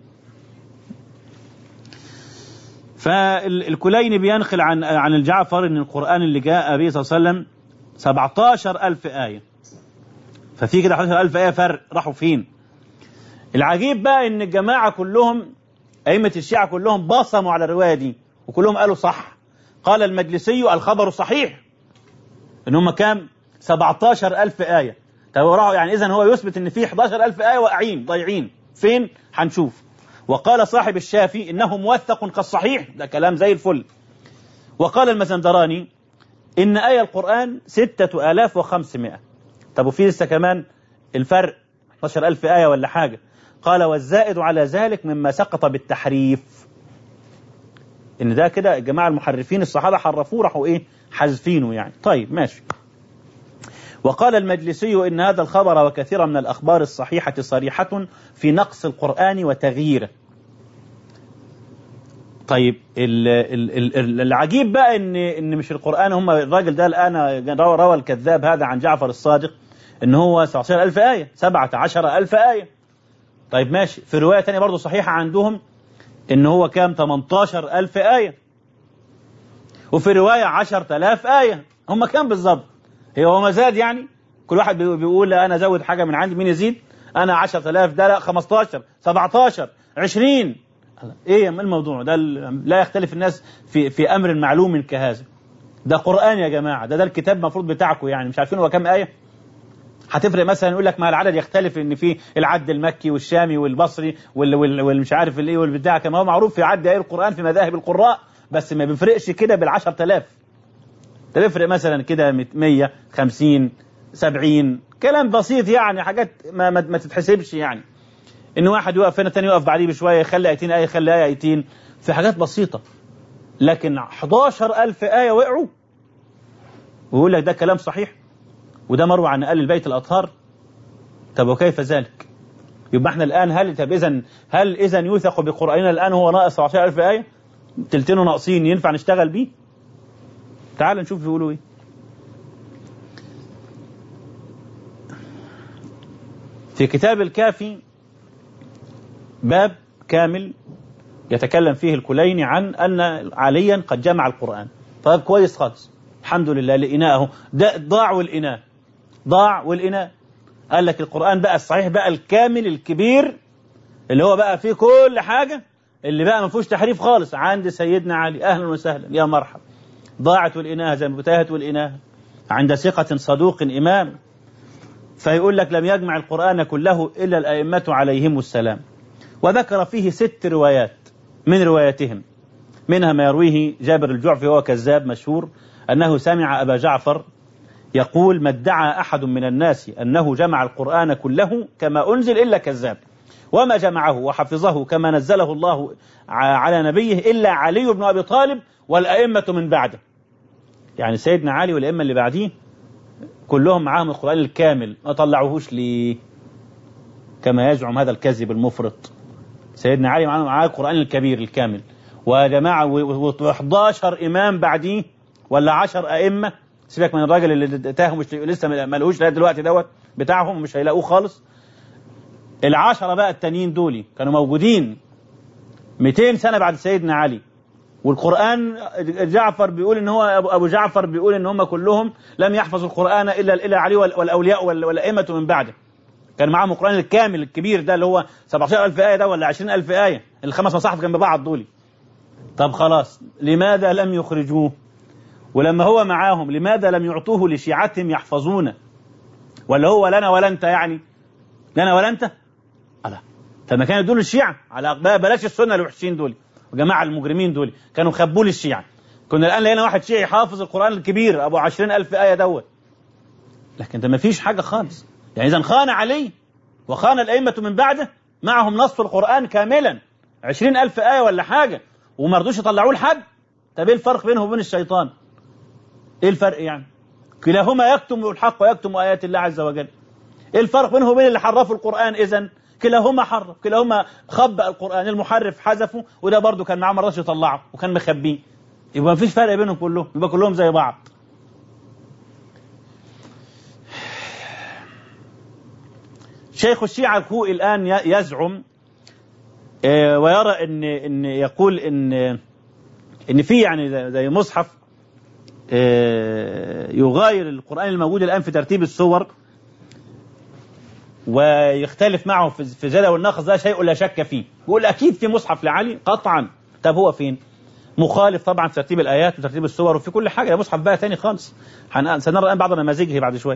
فالكليني بينقل عن عن الجعفر ان القران اللي جاء به صلى الله عليه وسلم سبعة عشر ألف آية. ففي كده أحد عشر ألف آية فرق، راحوا فين؟ العجيب بقى ان الجماعه كلهم ائمه الشيعه كلهم بصموا على الروايه دي وكلهم قالوا صح. قال المجلسي الخبر صحيح ان هم كام؟ سبعة عشر ألف آية. طب يعني اذا هو يثبت ان في أحد عشر ألف آية واقعين ضايعين فين؟ هنشوف. وقال صاحب الشافي انه موثق كالصحيح، ده كلام زي الفل. وقال المزندراني ان آية القرآن ستة آلاف وخمسمائة. طب وفي لسه كمان الفرق أحد عشر ألف آية ولا حاجة. قال والزائد على ذلك مما سقط بالتحريف، ان ده كده الجماعه المحرفين الصحابه حرفوه راحوا ايه حذفينه يعني. طيب ماشي. وقال المجلسي ان هذا الخبر وكثيرا من الاخبار الصحيحه صريحه في نقص القران وتغييره. طيب ال ال ال العجيب بقى ان ان مش القران، هم الراجل ده الان روى روى الكذاب هذا عن جعفر الصادق ان هو سبعة عشر ألف آية، سبعة عشر ألف آية. طيب ماشي. في روايه ثانيه برضه صحيحه عندهم ان هو كام؟ ثمانية عشر ألف آية. وفي رواية عشرة آلاف آية. هم كام بالظبط؟ هي هو ما زاد يعني؟ كل واحد بيقول انا ازود حاجة من عندي، مين يزيد؟ انا عشرة آلاف، ده لا خمسة عشر سبعة عشر عشرين. ايه ما الموضوع ده؟ لا يختلف الناس في في امر معلوم كهذا. ده قرآن يا جماعة، ده ده الكتاب المفروض بتاعكم يعني، مش عارفين هو كام آية؟ هتفرق مثلا يقول لك ما العدد يختلف ان في العد المكي والشامي والبصري والمش عارف الايه والبتاع، كما هو معروف في عد ايه القرآن في مذاهب القراء، بس ما بيفرقش كده بالعشرة آلاف. ده بيفرق مثلا كده مية خمسين سبعين، كلام بسيط يعني، حاجات ما, ما, ما تتحسبش يعني. ان واحد يقف هنا ثاني يقف بعديه بشويه يخلي ايتين ايه يخلي ايه ايتين، في حاجات بسيطه. لكن أحد عشر ألف آية وقعوا ويقول لك ده كلام صحيح وده مروي عن آل البيت الأطهار. طب وكيف ذلك؟ يبقى احنا الآن هل طب إذا هل إذا يوثق بقرآننا الآن هو ناقص سبعة عشر ألف آية؟ تلتينه ناقصين، ينفع نشتغل بيه؟ تعال نشوف بيقولوا إيه. في كتاب الكافي باب كامل يتكلم فيه الكليني عن أن عليا قد جمع القرآن. طيب كويس خالص، الحمد لله لقيناه. ده ضاع والإناء ضاع والإناء. قال لك القرآن بقى الصحيح بقى الكامل الكبير اللي هو بقى فيه كل حاجة، اللي بقى ما فيهوش تحريف خالص، عند سيدنا علي. أهلا وسهلا يا مرحب. ضاعت والإناء زي ما بتاهت والإناء عند ثقة صدوق إمام. فيقول لك لم يجمع القرآن كله إلا الأئمة عليهم السلام. وذكر فيه ست روايات من رواياتهم، منها ما يرويه جابر الجعفي وهو كذاب مشهور أنه سمع أبا جعفر يقول: ما ادعى أحد من الناس أنه جمع القرآن كله كما أنزل إلا كذاب، وما جمعه وحفظه كما نزله الله على نبيه إلا علي بن أبي طالب والأئمة من بعده. يعني سيدنا علي والأئمة اللي بعديه كلهم معاهم القرآن الكامل، ما طلعوهوش ليه كما يزعم هذا الكذب المفرط. سيدنا علي معاه معاه القرآن الكبير الكامل، ويا جماعة وحداشر إمام بعديه ولا عشر أئمة، سيبك من الراجل اللي تاهم مش لسه ما لقوش لغايه دلوقتي دوت بتاعهم، مش هيلاقوه خالص. العشرة بقى التانيين دول كانوا موجودين مئتين سنة بعد سيدنا علي، والقرآن جعفر بيقول ان هو ابو جعفر بيقول ان هم كلهم لم يحفظوا القرآن الا الا علي والاولياء والائمة من بعده. كان معاهم القرآن الكامل الكبير ده اللي هو سبعتاشر ألف آية ده ولا عشرين ألف آية، الخمس مصاحف جنب بعض دول. طب خلاص، لماذا لم يخرجوه؟ ولما هو معاهم لماذا لم يعطوه لشيعتهم يحفظونه؟ ولا هو لنا ولا انت؟ يعني لنا ولا انت؟ ألا فما كانوا دول الشيعة على بلاش السنة الوحشين دول وجماعة المجرمين دول كانوا خبوا للشيعة. كنا الآن لقينا واحد شيعي حافظ القرآن الكبير أبو عشرين ألف آية دوت، لكن ده ما فيش حاجة خالص. يعني إذا خان علي وخان الأئمة من بعده، معهم نص القرآن كاملا عشرين ألف آية ولا حاجة، وما رضوش يطلعوه لحد. طب ايه الفرق بينه وبين الشيطان؟ ايه الفرق يعني؟ كلاهما يكتم الحق ويكتم آيات الله عز وجل. ايه الفرق بينه وبين اللي حرفوا القرآن؟ إذن كلاهما حرف، كلاهما خبأ القرآن، المحرف حذفه وده برضه كان معاه مرات يطلعه وكان مخبيه. يبقى ما فيش فرق بينهم كلهم، يبقى كلهم زي بعض. شيخ الشيعة الخوئي الآن يزعم ويرى ان ان يقول ان ان في يعني زي مصحف يغاير القرآن الموجود الآن في ترتيب السور ويختلف معه في زيادة والنقص، ده شيء لا شك فيه. بيقول أكيد في مصحف لعلي قطعا. طب هو فين؟ مخالف طبعا في ترتيب الآيات وترتيب السور وفي كل حاجة. ده مصحف بقى تاني خالص، سنرى الآن بعض نماذجه بعد شوية.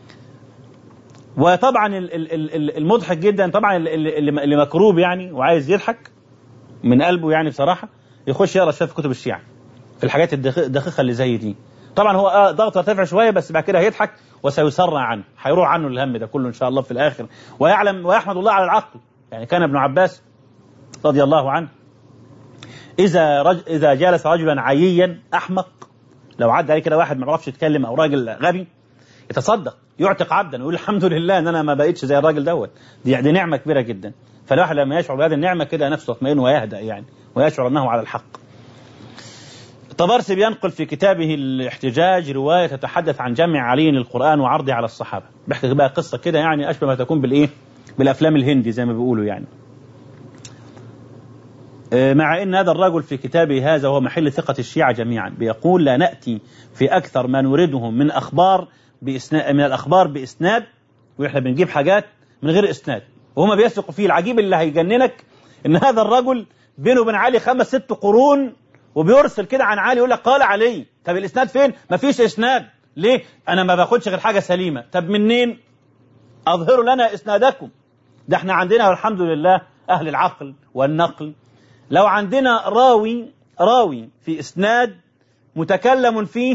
وطبعا المضحك جدا طبعا اللي مكروب يعني وعايز يضحك من قلبه يعني بصراحة، يخش يقرأ شوية في كتب الشيعة في الحاجات الدقيقة اللي زي دي. طبعا هو ضغط يرتفع شوية بس بعد كده هيضحك وسيسرع عنه، هيروح عنه الهم ده كله إن شاء الله في الآخر، ويعلم ويحمد الله على العقل. يعني كان ابن عباس رضي الله عنه إذا رج... إذا جالس رجلا عييا أحمق، لو عدى عليه كده واحد ما بيعرفش يتكلم أو راجل غبي، يتصدق يعتق عبدا ويقول الحمد لله إن أنا ما بقيتش زي الراجل دوت. دي, دي نعمة كبيرة جدا. فالواحد لما يشعر بهذه النعمة كده نفسه يطمئن ويهدأ يعني، ويشعر أنه على الحق. الطبرسي بينقل في كتابه الاحتجاج رواية تتحدث عن جمع علي للقرآن وعرضه على الصحابة. بيحكي بقى قصة كده يعني أشبه ما تكون بالإيه، بالأفلام الهندي زي ما بيقولوا يعني. مع أن هذا الرجل في كتابه هذا هو محل ثقة الشيعة جميعا، بيقول لا نأتي في أكثر ما نريدهم من أخبار بإسناد، من الأخبار بإسناد، وإحنا بنجيب حاجات من غير إسناد وهما بيثقوا فيه. العجيب اللي هيجننك إن هذا الرجل بينه وبين علي خمس ست قرون وبيرسل كده عن علي يقول لك قال علي. طب الإسناد فين؟ مفيش إسناد. ليه؟ أنا ما باخدش غير حاجة سليمة. طب منين؟ أظهروا لنا إسنادكم. ده احنا عندنا والحمد لله أهل العقل والنقل. لو عندنا راوي راوي في إسناد متكلم فيه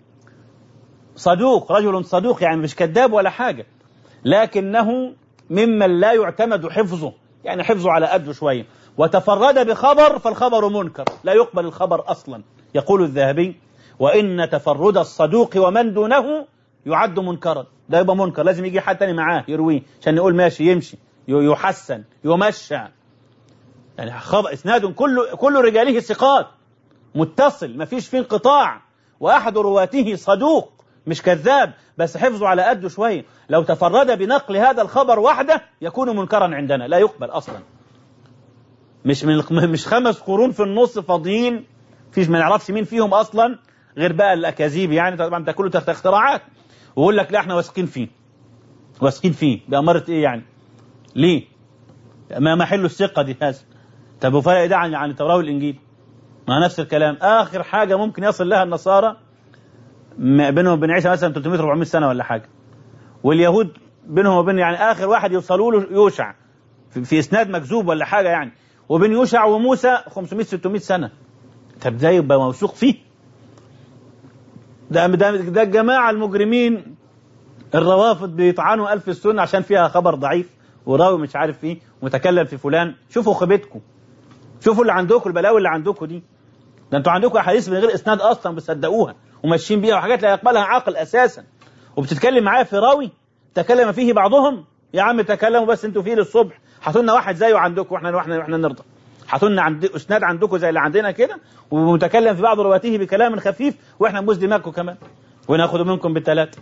صدوق، رجل صدوق يعني مش كذاب ولا حاجة، لكنه ممن لا يعتمد حفظه، يعني حفظه على قده شوية، وتفرد بخبر فالخبر منكر، لا يقبل الخبر أصلا. يقول الذهبي وإن تفرد الصدوق ومن دونه يعد منكرا. ده يبقى منكر، لازم يجي حد تاني معاه يرويه عشان نقول ماشي يمشي يحسن يمشى. يعني خبر إسناد كل كل رجاله ثقات متصل ما فيش فيه انقطاع، وأحد رواته صدوق مش كذاب بس حفظه على قده شوية، لو تفرد بنقل هذا الخبر وحده يكون منكرا عندنا، لا يقبل أصلا. مش من مش خمس قرون في النص فاضيين فيش ما نعرفش مين فيهم أصلا غير بقى الأكاذيب يعني. طبعا ده كله تحت اختراعات، ويقول لك لا احنا واثقين فيه. واثقين فيه بأمارة إيه يعني؟ ليه؟ ما محل الثقة دي هذا؟ طب وفرق ده عن عن التوراة والإنجيل؟ ما نفس الكلام. آخر حاجة ممكن يصل لها النصارى بينهم وبين عيسى مثلا ثلاثمائة أربعمائة سنة ولا حاجة، واليهود بينهم وبين يعني آخر واحد يوصلوا له يوشع في, في إسناد مكذوب ولا حاجة يعني، وبين يوشع وموسى خمسمائة ستمائة سنة. طب ده يبقى موثوق فيه؟ ده ده, ده الجماعة المجرمين الروافض بيطعنوا ألف السنة عشان فيها خبر ضعيف وراوي مش عارف ايه ومتكلم في فلان. شوفوا خيبتكم، شوفوا اللي عندكم، البلاوي اللي عندكم دي. ده انتوا عندكم احاديث من غير اسناد اصلا بتصدقوها وماشيين بيها، وحاجات لا يقبلها عاقل اساسا، وبتتكلم معايا في راوي تكلم فيه بعضهم. يا عم تكلموا بس انتوا فيه للصبح، هاتوا لنا واحد زيه عندكم واحنا واحنا واحنا نرضى. هاتوا لنا عند اسناد عندكم زي اللي عندنا كده، ومتكلم في بعض رواته بكلام خفيف، واحنا نبوس دماغكم كمان وناخد منكم بالثلاثه.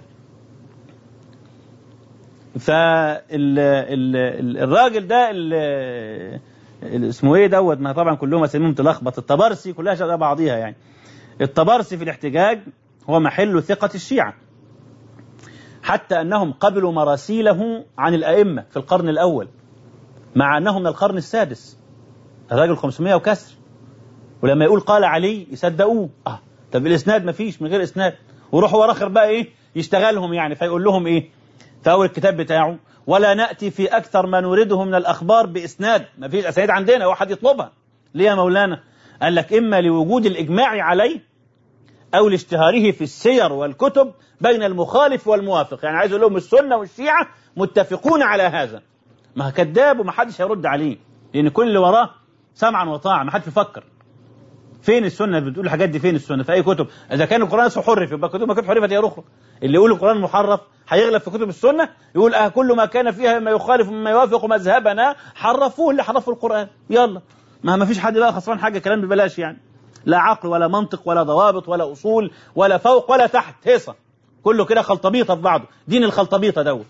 فالراجل ده اسمه ايه دوت، ما طبعا كلهم اساميهم تلخبط، الطبرسي كلها شبه بعضيها يعني. الطبرسي في الاحتجاج هو محل ثقة الشيعة، حتى أنهم قبلوا مراسيله عن الأئمة في القرن الأول مع أنه من القرن السادس. الراجل خمسمائة وكسر، ولما يقول قال علي يصدقوه. اه طب الإسناد ما فيش، من غير إسناد، وروح هو آخر بقى إيه يشتغلهم يعني، فيقول لهم إيه في أول الكتاب بتاعه: ولا نأتي في أكثر ما نريده من الأخبار بإسناد. ما فيش أسانيد عندنا، واحد يطلبها ليه يا مولانا؟ قال لك إما لوجود الإجماع عليه أو لاشتهاره في السير والكتب بين المخالف والموافق. يعني عايز أقول لهم السنة والشيعة متفقون على هذا. ما كذاب وما حدش هيرد عليه، لأن كل اللي وراه سمعا وطاعة، ما حدش يفكر. فين السنة بتقول الحاجات دي؟ فين السنة في أي كتب؟ إذا كان القرآن حرف يبقى كتب ما كانت حرفت يا رخرة. اللي يقول القرآن محرف هيغلب في كتب السنة، يقول اه كل ما كان فيها ما يخالف مما يوافق مذهبنا حرفوه اللي حرفوا القرآن. يلا ما ما فيش حد بقى خسران حاجة، كلام ببلاش يعني، لا عقل ولا منطق ولا ضوابط ولا أصول ولا فوق ولا تحت، هيصة كله كده خلطبيطة في بعضه، دين الخلطبيطة دوت.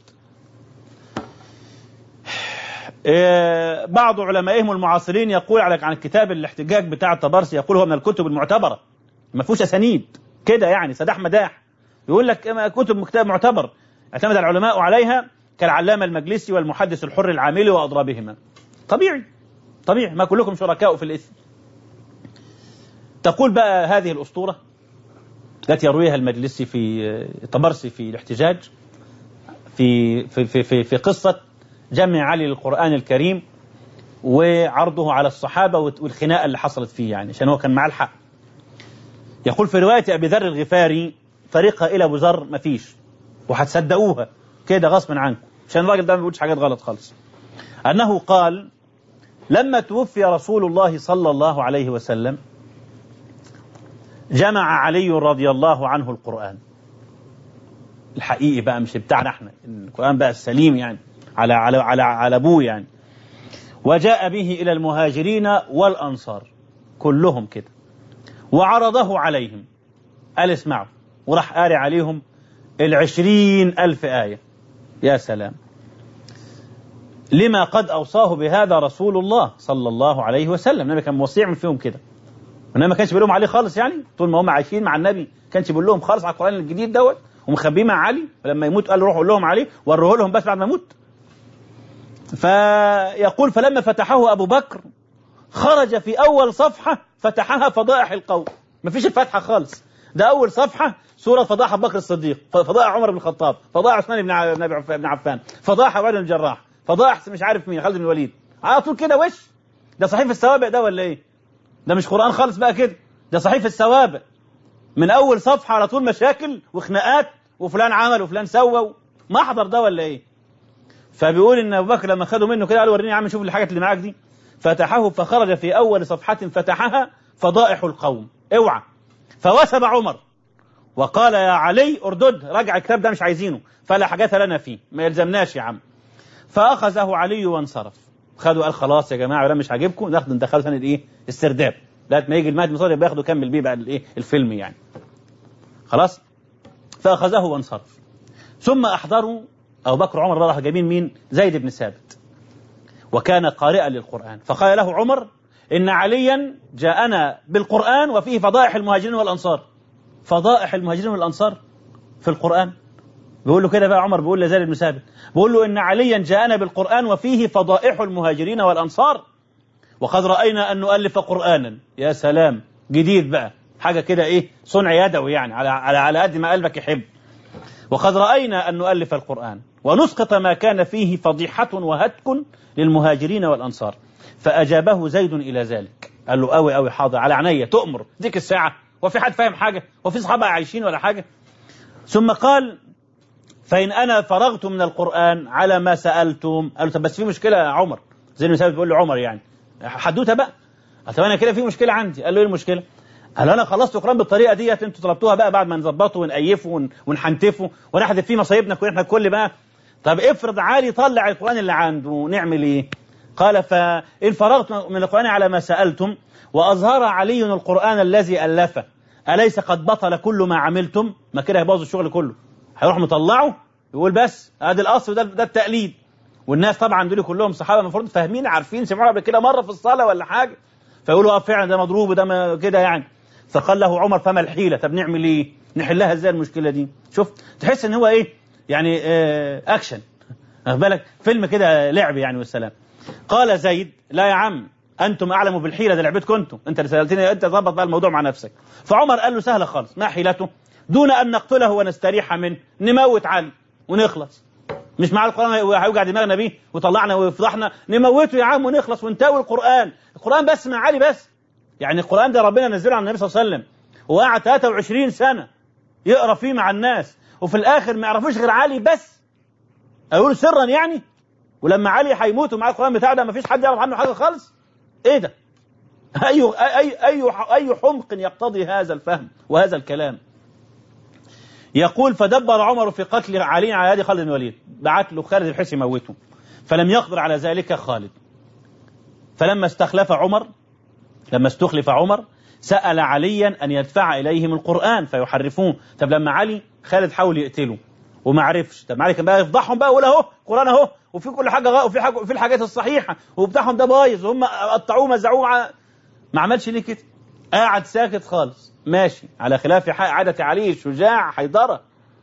إيه بعض علمائهم المعاصرين يقول على عن الكتاب الاحتجاج بتاع الطبرسي، يقول هو من الكتب المعتبرة، ما فيهوش أسانيد كده يعني سداح مداح. يقول لك كتب كتاب معتبر اعتمد العلماء عليها كالعلامة المجلسي والمحدث الحر العاملي وأضرابهما. طبيعي طبيعي، ما كلكم شركاء في الإثم. تقول بقى هذه الأسطورة التي يرويها المجلسي في الطبرسي في الاحتجاج في في في في, في قصة جمع علي للقرآن الكريم وعرضه على الصحابة والخناقة اللي حصلت فيه، يعني عشان هو كان معاه الحق. يقول في رواية أبي ذر الغفاري: طريقة إلى أبو ذر مفيش، وهتصدقوها كده غصبا عنكم، عشان الراجل ده ما بيقولش حاجات غلط خالص. أنه قال: لما توفي رسول الله صلى الله عليه وسلم جمع علي رضي الله عنه القرآن الحقيقي بقى، مش بتاعنا احنا، القرآن بقى السليم يعني على على على على ابوه يعني، وجاء به إلى المهاجرين والأنصار كلهم كده، وعرضه عليهم. قال اسمعوا، وراح قاري عليهم العشرين ألف آية. يا سلام، لما قد أوصاه بهذا رسول الله صلى الله عليه وسلم. النبي كان موصي من فيهم كده، والنبي ما كانش بيقول لهم عليه خالص يعني، طول ما هم عايشين مع النبي كانش بيقول لهم خالص على القرآن الجديد دوت، ومخبيه مع علي، ولما يموت قال روحوا قول لهم عليه، وروه لهم بس بعد ما يموت. فيقول: فلما فتحه أبو بكر خرج في أول صفحة فتحها فضائح القوم. ما فيش الفتحة خالص، ده أول صفحة سورة فضائح أبو بكر الصديق، فضائح عمر بن الخطاب، فضائح عثمان بن عفان، فضائح عبد بن الجراح، فضائح مش عارف مين، خالد بن الوليد، على طول كده. وش ده؟ صحيفة السوابق ده ولا إيه؟ ده مش قرآن خالص بقى كده، ده صحيفة السوابق، من أول صفحة على طول مشاكل وخناقات، وفلان عمل وفلان سوى، محضر ده ولا إيه؟ فبيقول إن أبو بكر لما خدوا منه كده قال: وريني يا عم شوف الحاجات اللي معاك دي. فتحه فخرج في أول صفحة فتحها فضائح القوم، اوعى. فوثب عمر وقال: يا علي اردد، رجع الكتاب ده مش عايزينه، فلا حاجات لنا فيه، ما يلزمناش يا عم. فأخذه علي وانصرف. خدوا قال: خلاص يا جماعة ولا مش عاجبكم، ناخد ندخله ثاني الايه السرداب، لغايه ما يجي المهدي المصطفى بياخده يكمل بيه بقى الايه الفيلم يعني. خلاص. فأخذه وانصرف. ثم أحضروا أبو بكر وعمر راح جايبين مين؟ زيد بن ثابت، وكان قارئا للقرآن. فقال له عمر: إن عليا جاءنا بالقرآن وفيه فضائح المهاجرين والأنصار. فضائح المهاجرين والأنصار في القرآن؟ بيقول له كده بقى عمر، بيقول لزيد بن ثابت، بيقول له: إن عليا جاءنا بالقرآن وفيه فضائح المهاجرين والأنصار، وقد رأينا أن نؤلف قرآنا. يا سلام، جديد بقى، حاجة كده إيه، صنع يدوي يعني، على على على قد ما قلبك يحب. وقد رأينا أن نؤلف القرآن ونسقط ما كان فيه فضيحة وهتك للمهاجرين والأنصار. فأجابه زيد إلى ذلك، قال له: أوي أوي حاضر، على عينيا، تؤمر ديك الساعة وفي حد فاهم حاجة؟ وفي صحابة عايشين ولا حاجة؟ ثم قال فإن أنا فرغت من القرآن على ما سألتم. قالوا طب بس في مشكلة يا عمر، زي ما بيقول له عمر يعني حدوته بقى. طب أنا كده في مشكلة عندي. قال له إيه المشكلة؟ قال أنا خلصت القرآن بالطريقة ديت أنتوا طلبتوها بقى بعد ما نظبطه ونقيفه ونحنتفه ونحذف فيه مصايبنا ونحن الكل بقى. طب افرض عالي طلع القرآن اللي عنده نعمل إيه؟ قال فإن فرغت من القرآن على ما سألتم وأظهر علي القرآن الذي ألفه أليس قد بطل كل ما عملتم؟ ما كده هيبوظ الشغل كله، هيروح مطلعه يقول بس ادي الاصل ده ده التقليد. والناس طبعا دول كلهم صحابه المفروض فاهمين عارفين سمعوها قبل كده مره في الصلاه ولا حاجه، فيقولوا اه فعلا ده مضروب وده كده يعني. فقال له عمر فما الحيله؟ طب نعمل ايه؟ نحلها ازاي المشكله دي؟ شوف تحس ان هو ايه يعني آه اكشن، واخد بالك فيلم كده لعب يعني والسلام. قال زيد لا يا عم انتم اعلموا بالحيله، ده لعبتكم انتم، انت اللي سالتني انت ظبط بقى الموضوع مع نفسك. فعمر قال له سهله خالص، ما حيلته؟ دون ان نقتله ونستريح منه، نموت علي ونخلص. مش مع القرآن هيوجع دماغنا بيه وطلعنا ويفضحنا، نموته يا عم ونخلص ونتاوي القرآن. القرآن بس مع علي بس، يعني القرآن ده ربنا نزله على النبي صلى الله عليه وسلم وقعد ثلاثة وعشرين سنة يقرأ فيه مع الناس، وفي الآخر ما يعرفوش غير علي بس، أقول سرا يعني. ولما علي هيموت ومع القرآن بتاعه ده ما فيش حد يعرف عنه حاجة خالص. إيه ده؟ أي أي أي أي حمق يقتضي هذا الفهم وهذا الكلام. يقول فدبر عمر في قتل علي على يد خالد بن الوليد، بعت له خالد بحيث يموته، فلم يقدر على ذلك خالد. فلما استخلف عمر لما استخلف عمر سأل عليا أن يدفع إليهم القرآن فيحرفوه. طب لما علي خالد حاول يقتله وما عرفش، طب علي كان بقى يفضحهم بقى ويقول اهو القرآن اهو وفي كل حاجة غ... وفي حاجة وفي الحاجات الصحيحة وبتاعهم ده بايظ وهم قطعوه مزعوه ع... ما عملش ليه كده؟ قاعد ساكت خالص ماشي، على خلاف عادة علي الشجاع حيدرة.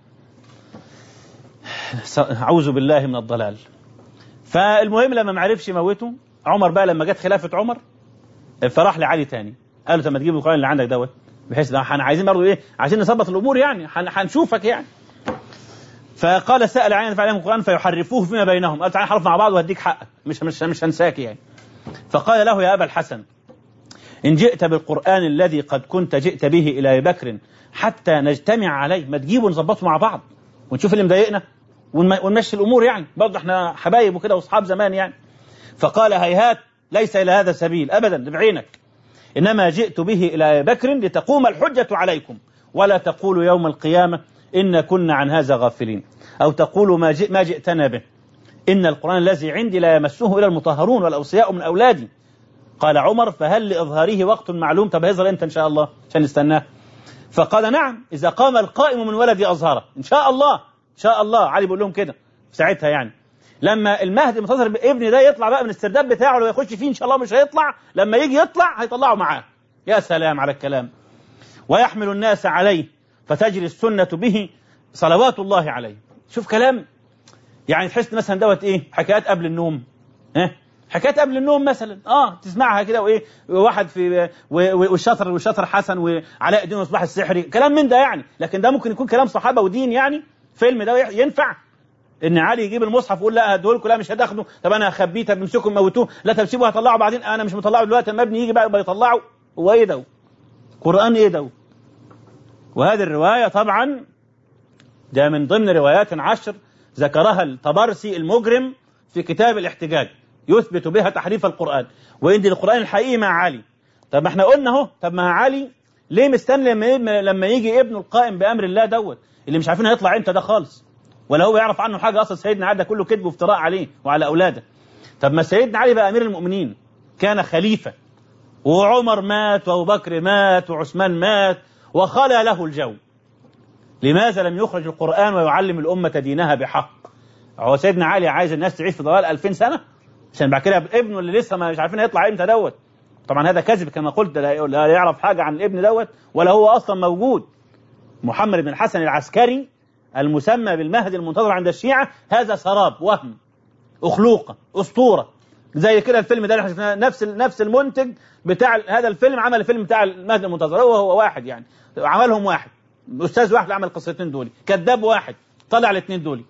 أعوذ بالله من الضلال. فالمهم لما ما عرفش يموته عمر بقى، لما جت خلافة عمر فراح لعلي تاني قال له طب ما تجيب القرآن اللي عندك دوت، بحيث ده احنا عايزين برضه ايه، عايزين نثبت الامور يعني، هنشوفك يعني. فقال سأل علي ان يدفع عليهم القرآن فيحرفوه فيما بينهم، قال تعالى نحرف مع بعض وهديك حقك، مش مش مش هنساك يعني. فقال له يا أبا الحسن إن جئت بالقرآن الذي قد كنت جئت به إلى أبي بكر حتى نجتمع عليه، ما تجيبه ونظبطه مع بعض ونشوف اللي مضايقنا ونمشي الأمور يعني، برضه احنا حبايب وكده واصحاب زمان يعني. فقال هيهات ليس إلى هذا سبيل أبدا بعينك، إنما جئت به إلى أبي بكر لتقوم الحجة عليكم ولا تقولوا يوم القيامة إن كنا عن هذا غافلين، أو تقولوا ما, جئ ما جئتنا به، إن القرآن الذي عندي لا يمسه إلى المطهرون والأوصياء من أولادي. قال عمر فهل لإظهاره وقت معلوم؟ طب هيظهر أنت إن شاء الله عشان نستناه؟ فقال نعم إذا قام القائم من ولدي أظهره إن شاء الله إن شاء الله. علي بيقول لهم كده ساعتها يعني، لما المهدي المنتظر ابني ده يطلع بقى من الاسترداد بتاعه لو يخش فيه إن شاء الله مش هيطلع، لما يجي يطلع هيطلعوا معاه. يا سلام على الكلام. ويحمل الناس عليه فتجري السنة به صلوات الله عليه. شوف كلام يعني تحس مثلا دوت ايه، حكايات قبل النوم، ها حكايات قبل النوم مثلا اه تسمعها كده، وايه واحد في والشطر والشطر حسن وعلاء الدين المصباح السحري كلام من ده يعني. لكن ده ممكن يكون كلام صحابه ودين يعني. فيلم ده ينفع ان علي يجيب المصحف ويقول لا هديهولكم، لا مش هتاخده، طب انا هخبيه، طب امسكوا موتوه، لا طب سيبوه هطلعه بعدين، انا مش مطلعه دلوقتي اما ابني يجي بقى بيطلعه. هو ايه ده؟ قرآن ايه ده؟ وهذه الروايه طبعا ده من ضمن روايات عشر ذكرها الطبرسي المجرم في كتاب الاحتجاج يثبت بها تحريف القرآن وإن القرآن الحقيقي مع علي. طب ما احنا قلنا اهو، طب ما علي ليه مستني لما لما يجي ابنه القائم بأمر الله دوت اللي مش عارفين هيطلع امتى ده خالص، ولا هو يعرف عنه حاجة أصلا؟ سيدنا علي ده كله كذب وافتراء عليه وعلى أولاده. طب ما سيدنا علي بقى أمير المؤمنين كان خليفة، وعمر مات وأبو بكر مات وعثمان مات وخلى له الجو، لماذا لم يخرج القرآن ويعلم الأمة دينها بحق؟ هو سيدنا علي عايز الناس تعيش في ضلال ألفين سنة عشان بعد كده ابنه اللي لسه مش عارفين هيطلع امتى دوت؟ طبعا هذا كذب كما قلت، لا يعرف حاجة عن الابن دوت ولا هو أصلا موجود. محمد بن الحسن العسكري المسمى بالمهدي المنتظر عند الشيعة هذا سراب، وهم، أخلوقة، أسطورة. زي كده الفيلم ده نفس نفس المنتج بتاع هذا الفيلم عمل الفيلم بتاع المهدي المنتظر، هو هو واحد يعني، عملهم واحد، أستاذ واحد عمل القصتين دول، كذاب واحد طلع الاثنين دول.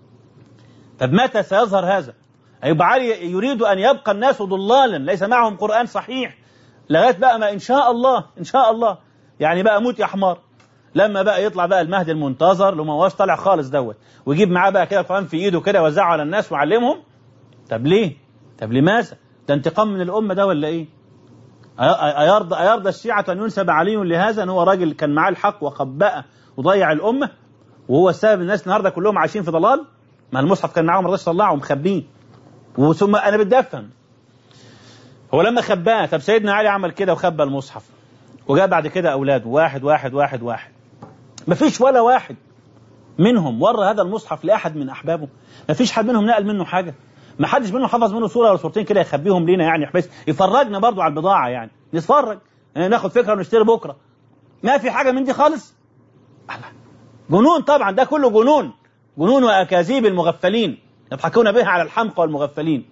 طب متى سيظهر هذا؟ يبقى علي يريد أن يبقى الناس ضلالا ليس معهم قرآن صحيح لغاية بقى ما إن شاء الله إن شاء الله يعني بقى موت يا حمار. لما بقى يطلع بقى المهدي المنتظر اللي ما هوش طالع خالص دوت، ويجيب معاه بقى كده القرآن في ايده كده ويوزعه على الناس ويعلمهم. طب ليه؟ طب لماذا؟ ده انتقام من الأمة ده ولا ايه؟ أيرضى أيرضى الشيعة أن ينسب علي لهذا، أن هو راجل كان معاه الحق وخبأ وضيع الأمة وهو السبب الناس النهارده كلهم عايشين في ضلال؟ ما المصحف كان معاه ما رضاش يطلعه ومخبيه. وثم أنا بدي أفهم، هو لما خباه، طب سيدنا علي عمل كده وخبى المصحف، وجاء بعد كده أولاده واحد واحد واحد واحد، ما فيش ولا واحد منهم ورى هذا المصحف لأحد من أحبابه، ما فيش حد منهم نقل منه حاجة، ما حدش منهم حفظ منه صورة ولا صورتين كده يخبيهم لينا يعني، بحيث يفرجنا برضو على البضاعة يعني، نتفرج يعني ناخد فكرة ونشتري بكرة. ما في حاجة من دي خالص. جنون طبعا، ده كله جنون، جنون وأكاذيب المغفلين يضحكون بها على الحمقى والمغفلين.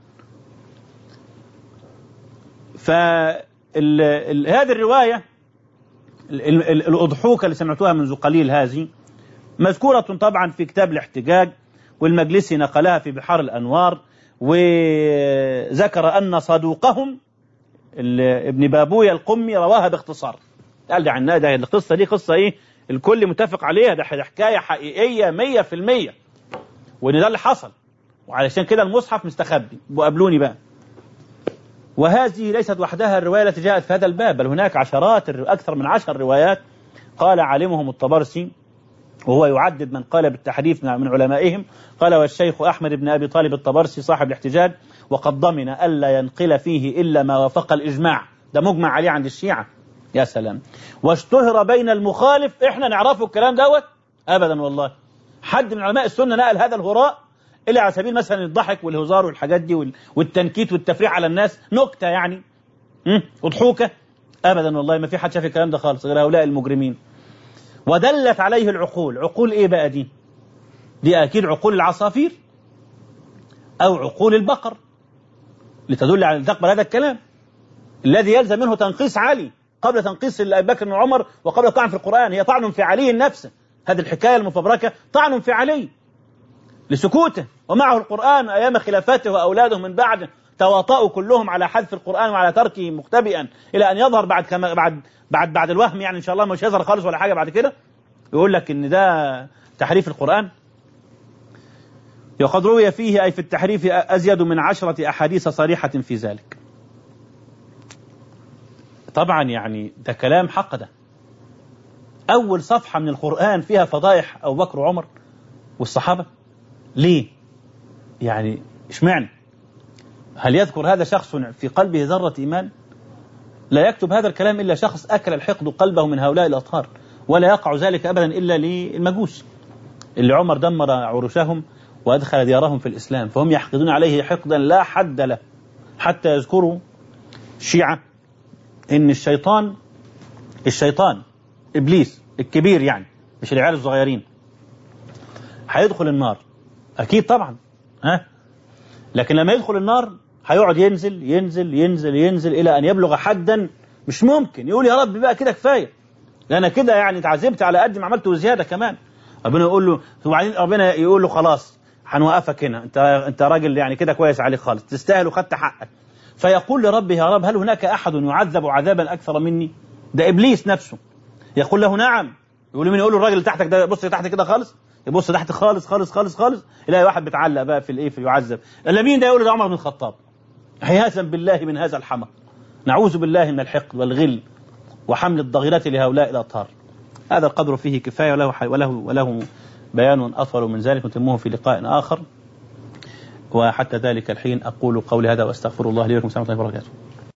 فهذه الرواية الأضحوكة اللي سمعتوها منذ قليل هذه مذكورة طبعا في كتاب الاحتجاج، والمجلسي نقلها في بحار الأنوار، وذكر أن صدوقهم ابن بابوية القمي رواها باختصار. قال لي عنها ده القصة دي قصة إيه الكل متفق عليها، ده حكاية حقيقية مية في المية، وإن ده اللي حصل، وعلشان كده المصحف مستخبي، وقابلوني بقى. وهذه ليست وحدها الرواية التي جاءت في هذا الباب، بل هناك عشرات أكثر من عشر روايات قال عالمهم الطبرسي، وهو يعدد من قال بالتحريف من علمائهم، قال والشيخ أحمد بن أبي طالب الطبرسي صاحب الاحتجاج وقد ضمن ألا ينقل فيه إلا ما وافق الإجماع، ده مجمع عليه عند الشيعة. يا سلام. واشتهر بين المخالف، إحنا نعرفه الكلام دوت أبدا والله، حد من علماء السنة نقل هذا الهراء إلا على سبيل مثلا الضحك والهزار والحاجات دي والتنكيت والتفريع على الناس، نكتة يعني وضحوكة، أبدا والله ما في حد شاف الكلام ده خالص غير هؤلاء المجرمين. ودلت عليه العقول. عقول إيه بقى دي؟ دي أكيد عقول العصافير أو عقول البقر، لتدل على تقبل هذا الكلام الذي يلزم منه تنقيص علي قبل تنقيص أبي بكر وعمر وقبل الطعن في القرآن. هي طعن في علي نفسه، هذه الحكاية المفبركة طعن في علي لسكوته، ومعه القرآن أيام خلافته وأولاده من بعد تواطؤوا كلهم على حذف القرآن وعلى تركه مختبئا إلى أن يظهر بعد كما بعد بعد بعد الوهم يعني إن شاء الله مش يظهر خالص ولا حاجة بعد كده، يقول لك إن ده تحريف القرآن. وقد روي فيه أي في التحريف أزيد من عشرة أحاديث صريحة في ذلك. طبعا يعني ده كلام حق، ده أول صفحة من القرآن فيها فضائح أبو بكر وعمر والصحابة. ليه؟ يعني اشمعنى؟ هل يذكر هذا شخص في قلبه ذرة إيمان؟ لا يكتب هذا الكلام إلا شخص أكل الحقد قلبه من هؤلاء الأطهار، ولا يقع ذلك أبدا إلا للمجوس اللي عمر دمر عروشهم وأدخل ديارهم في الإسلام، فهم يحقدون عليه حقدا لا حد له، حتى يذكروا الشيعة إن الشيطان الشيطان إبليس الكبير يعني مش العيال الصغيرين هيدخل النار أكيد طبعا، ها، لكن لما يدخل النار هيقعد ينزل ينزل ينزل ينزل إلى أن يبلغ حدا مش ممكن، يقول يا رب بقى كده كفاية، لأن كده يعني اتعذبت على قد ما عملته وزيادة كمان. ربنا يقول له، وبعدين ربنا يقول له خلاص هنوقفك هنا، انت انت راجل يعني كده كويس عليك خالص، تستاهل وخدت حقك. فيقول لربه يا رب هل هناك أحد يعذب عذابا أكثر مني؟ ده إبليس نفسه يقول له نعم. يقول له مين؟ يقول له الراجل اللي تحتك ده، بص تحت كده خالص، يبص تحت خالص خالص خالص خالص يلاقي واحد بيتعلق بقى في الايه في يعذب. مين ده؟ يقول له عمر بن الخطاب. عياذا بالله من هذا الحمق، نعوذ بالله من الحقد والغل وحمل الضغينة لهؤلاء الأطهار. هذا القدر فيه كفاية، وله وله وله بيان أطول من ذلك نتمه في لقاء آخر. وحتى ذلك الحين أقول قولي هذا وأستغفر الله لي ولكم. السلام عليكم ورحمة الله وبركاته.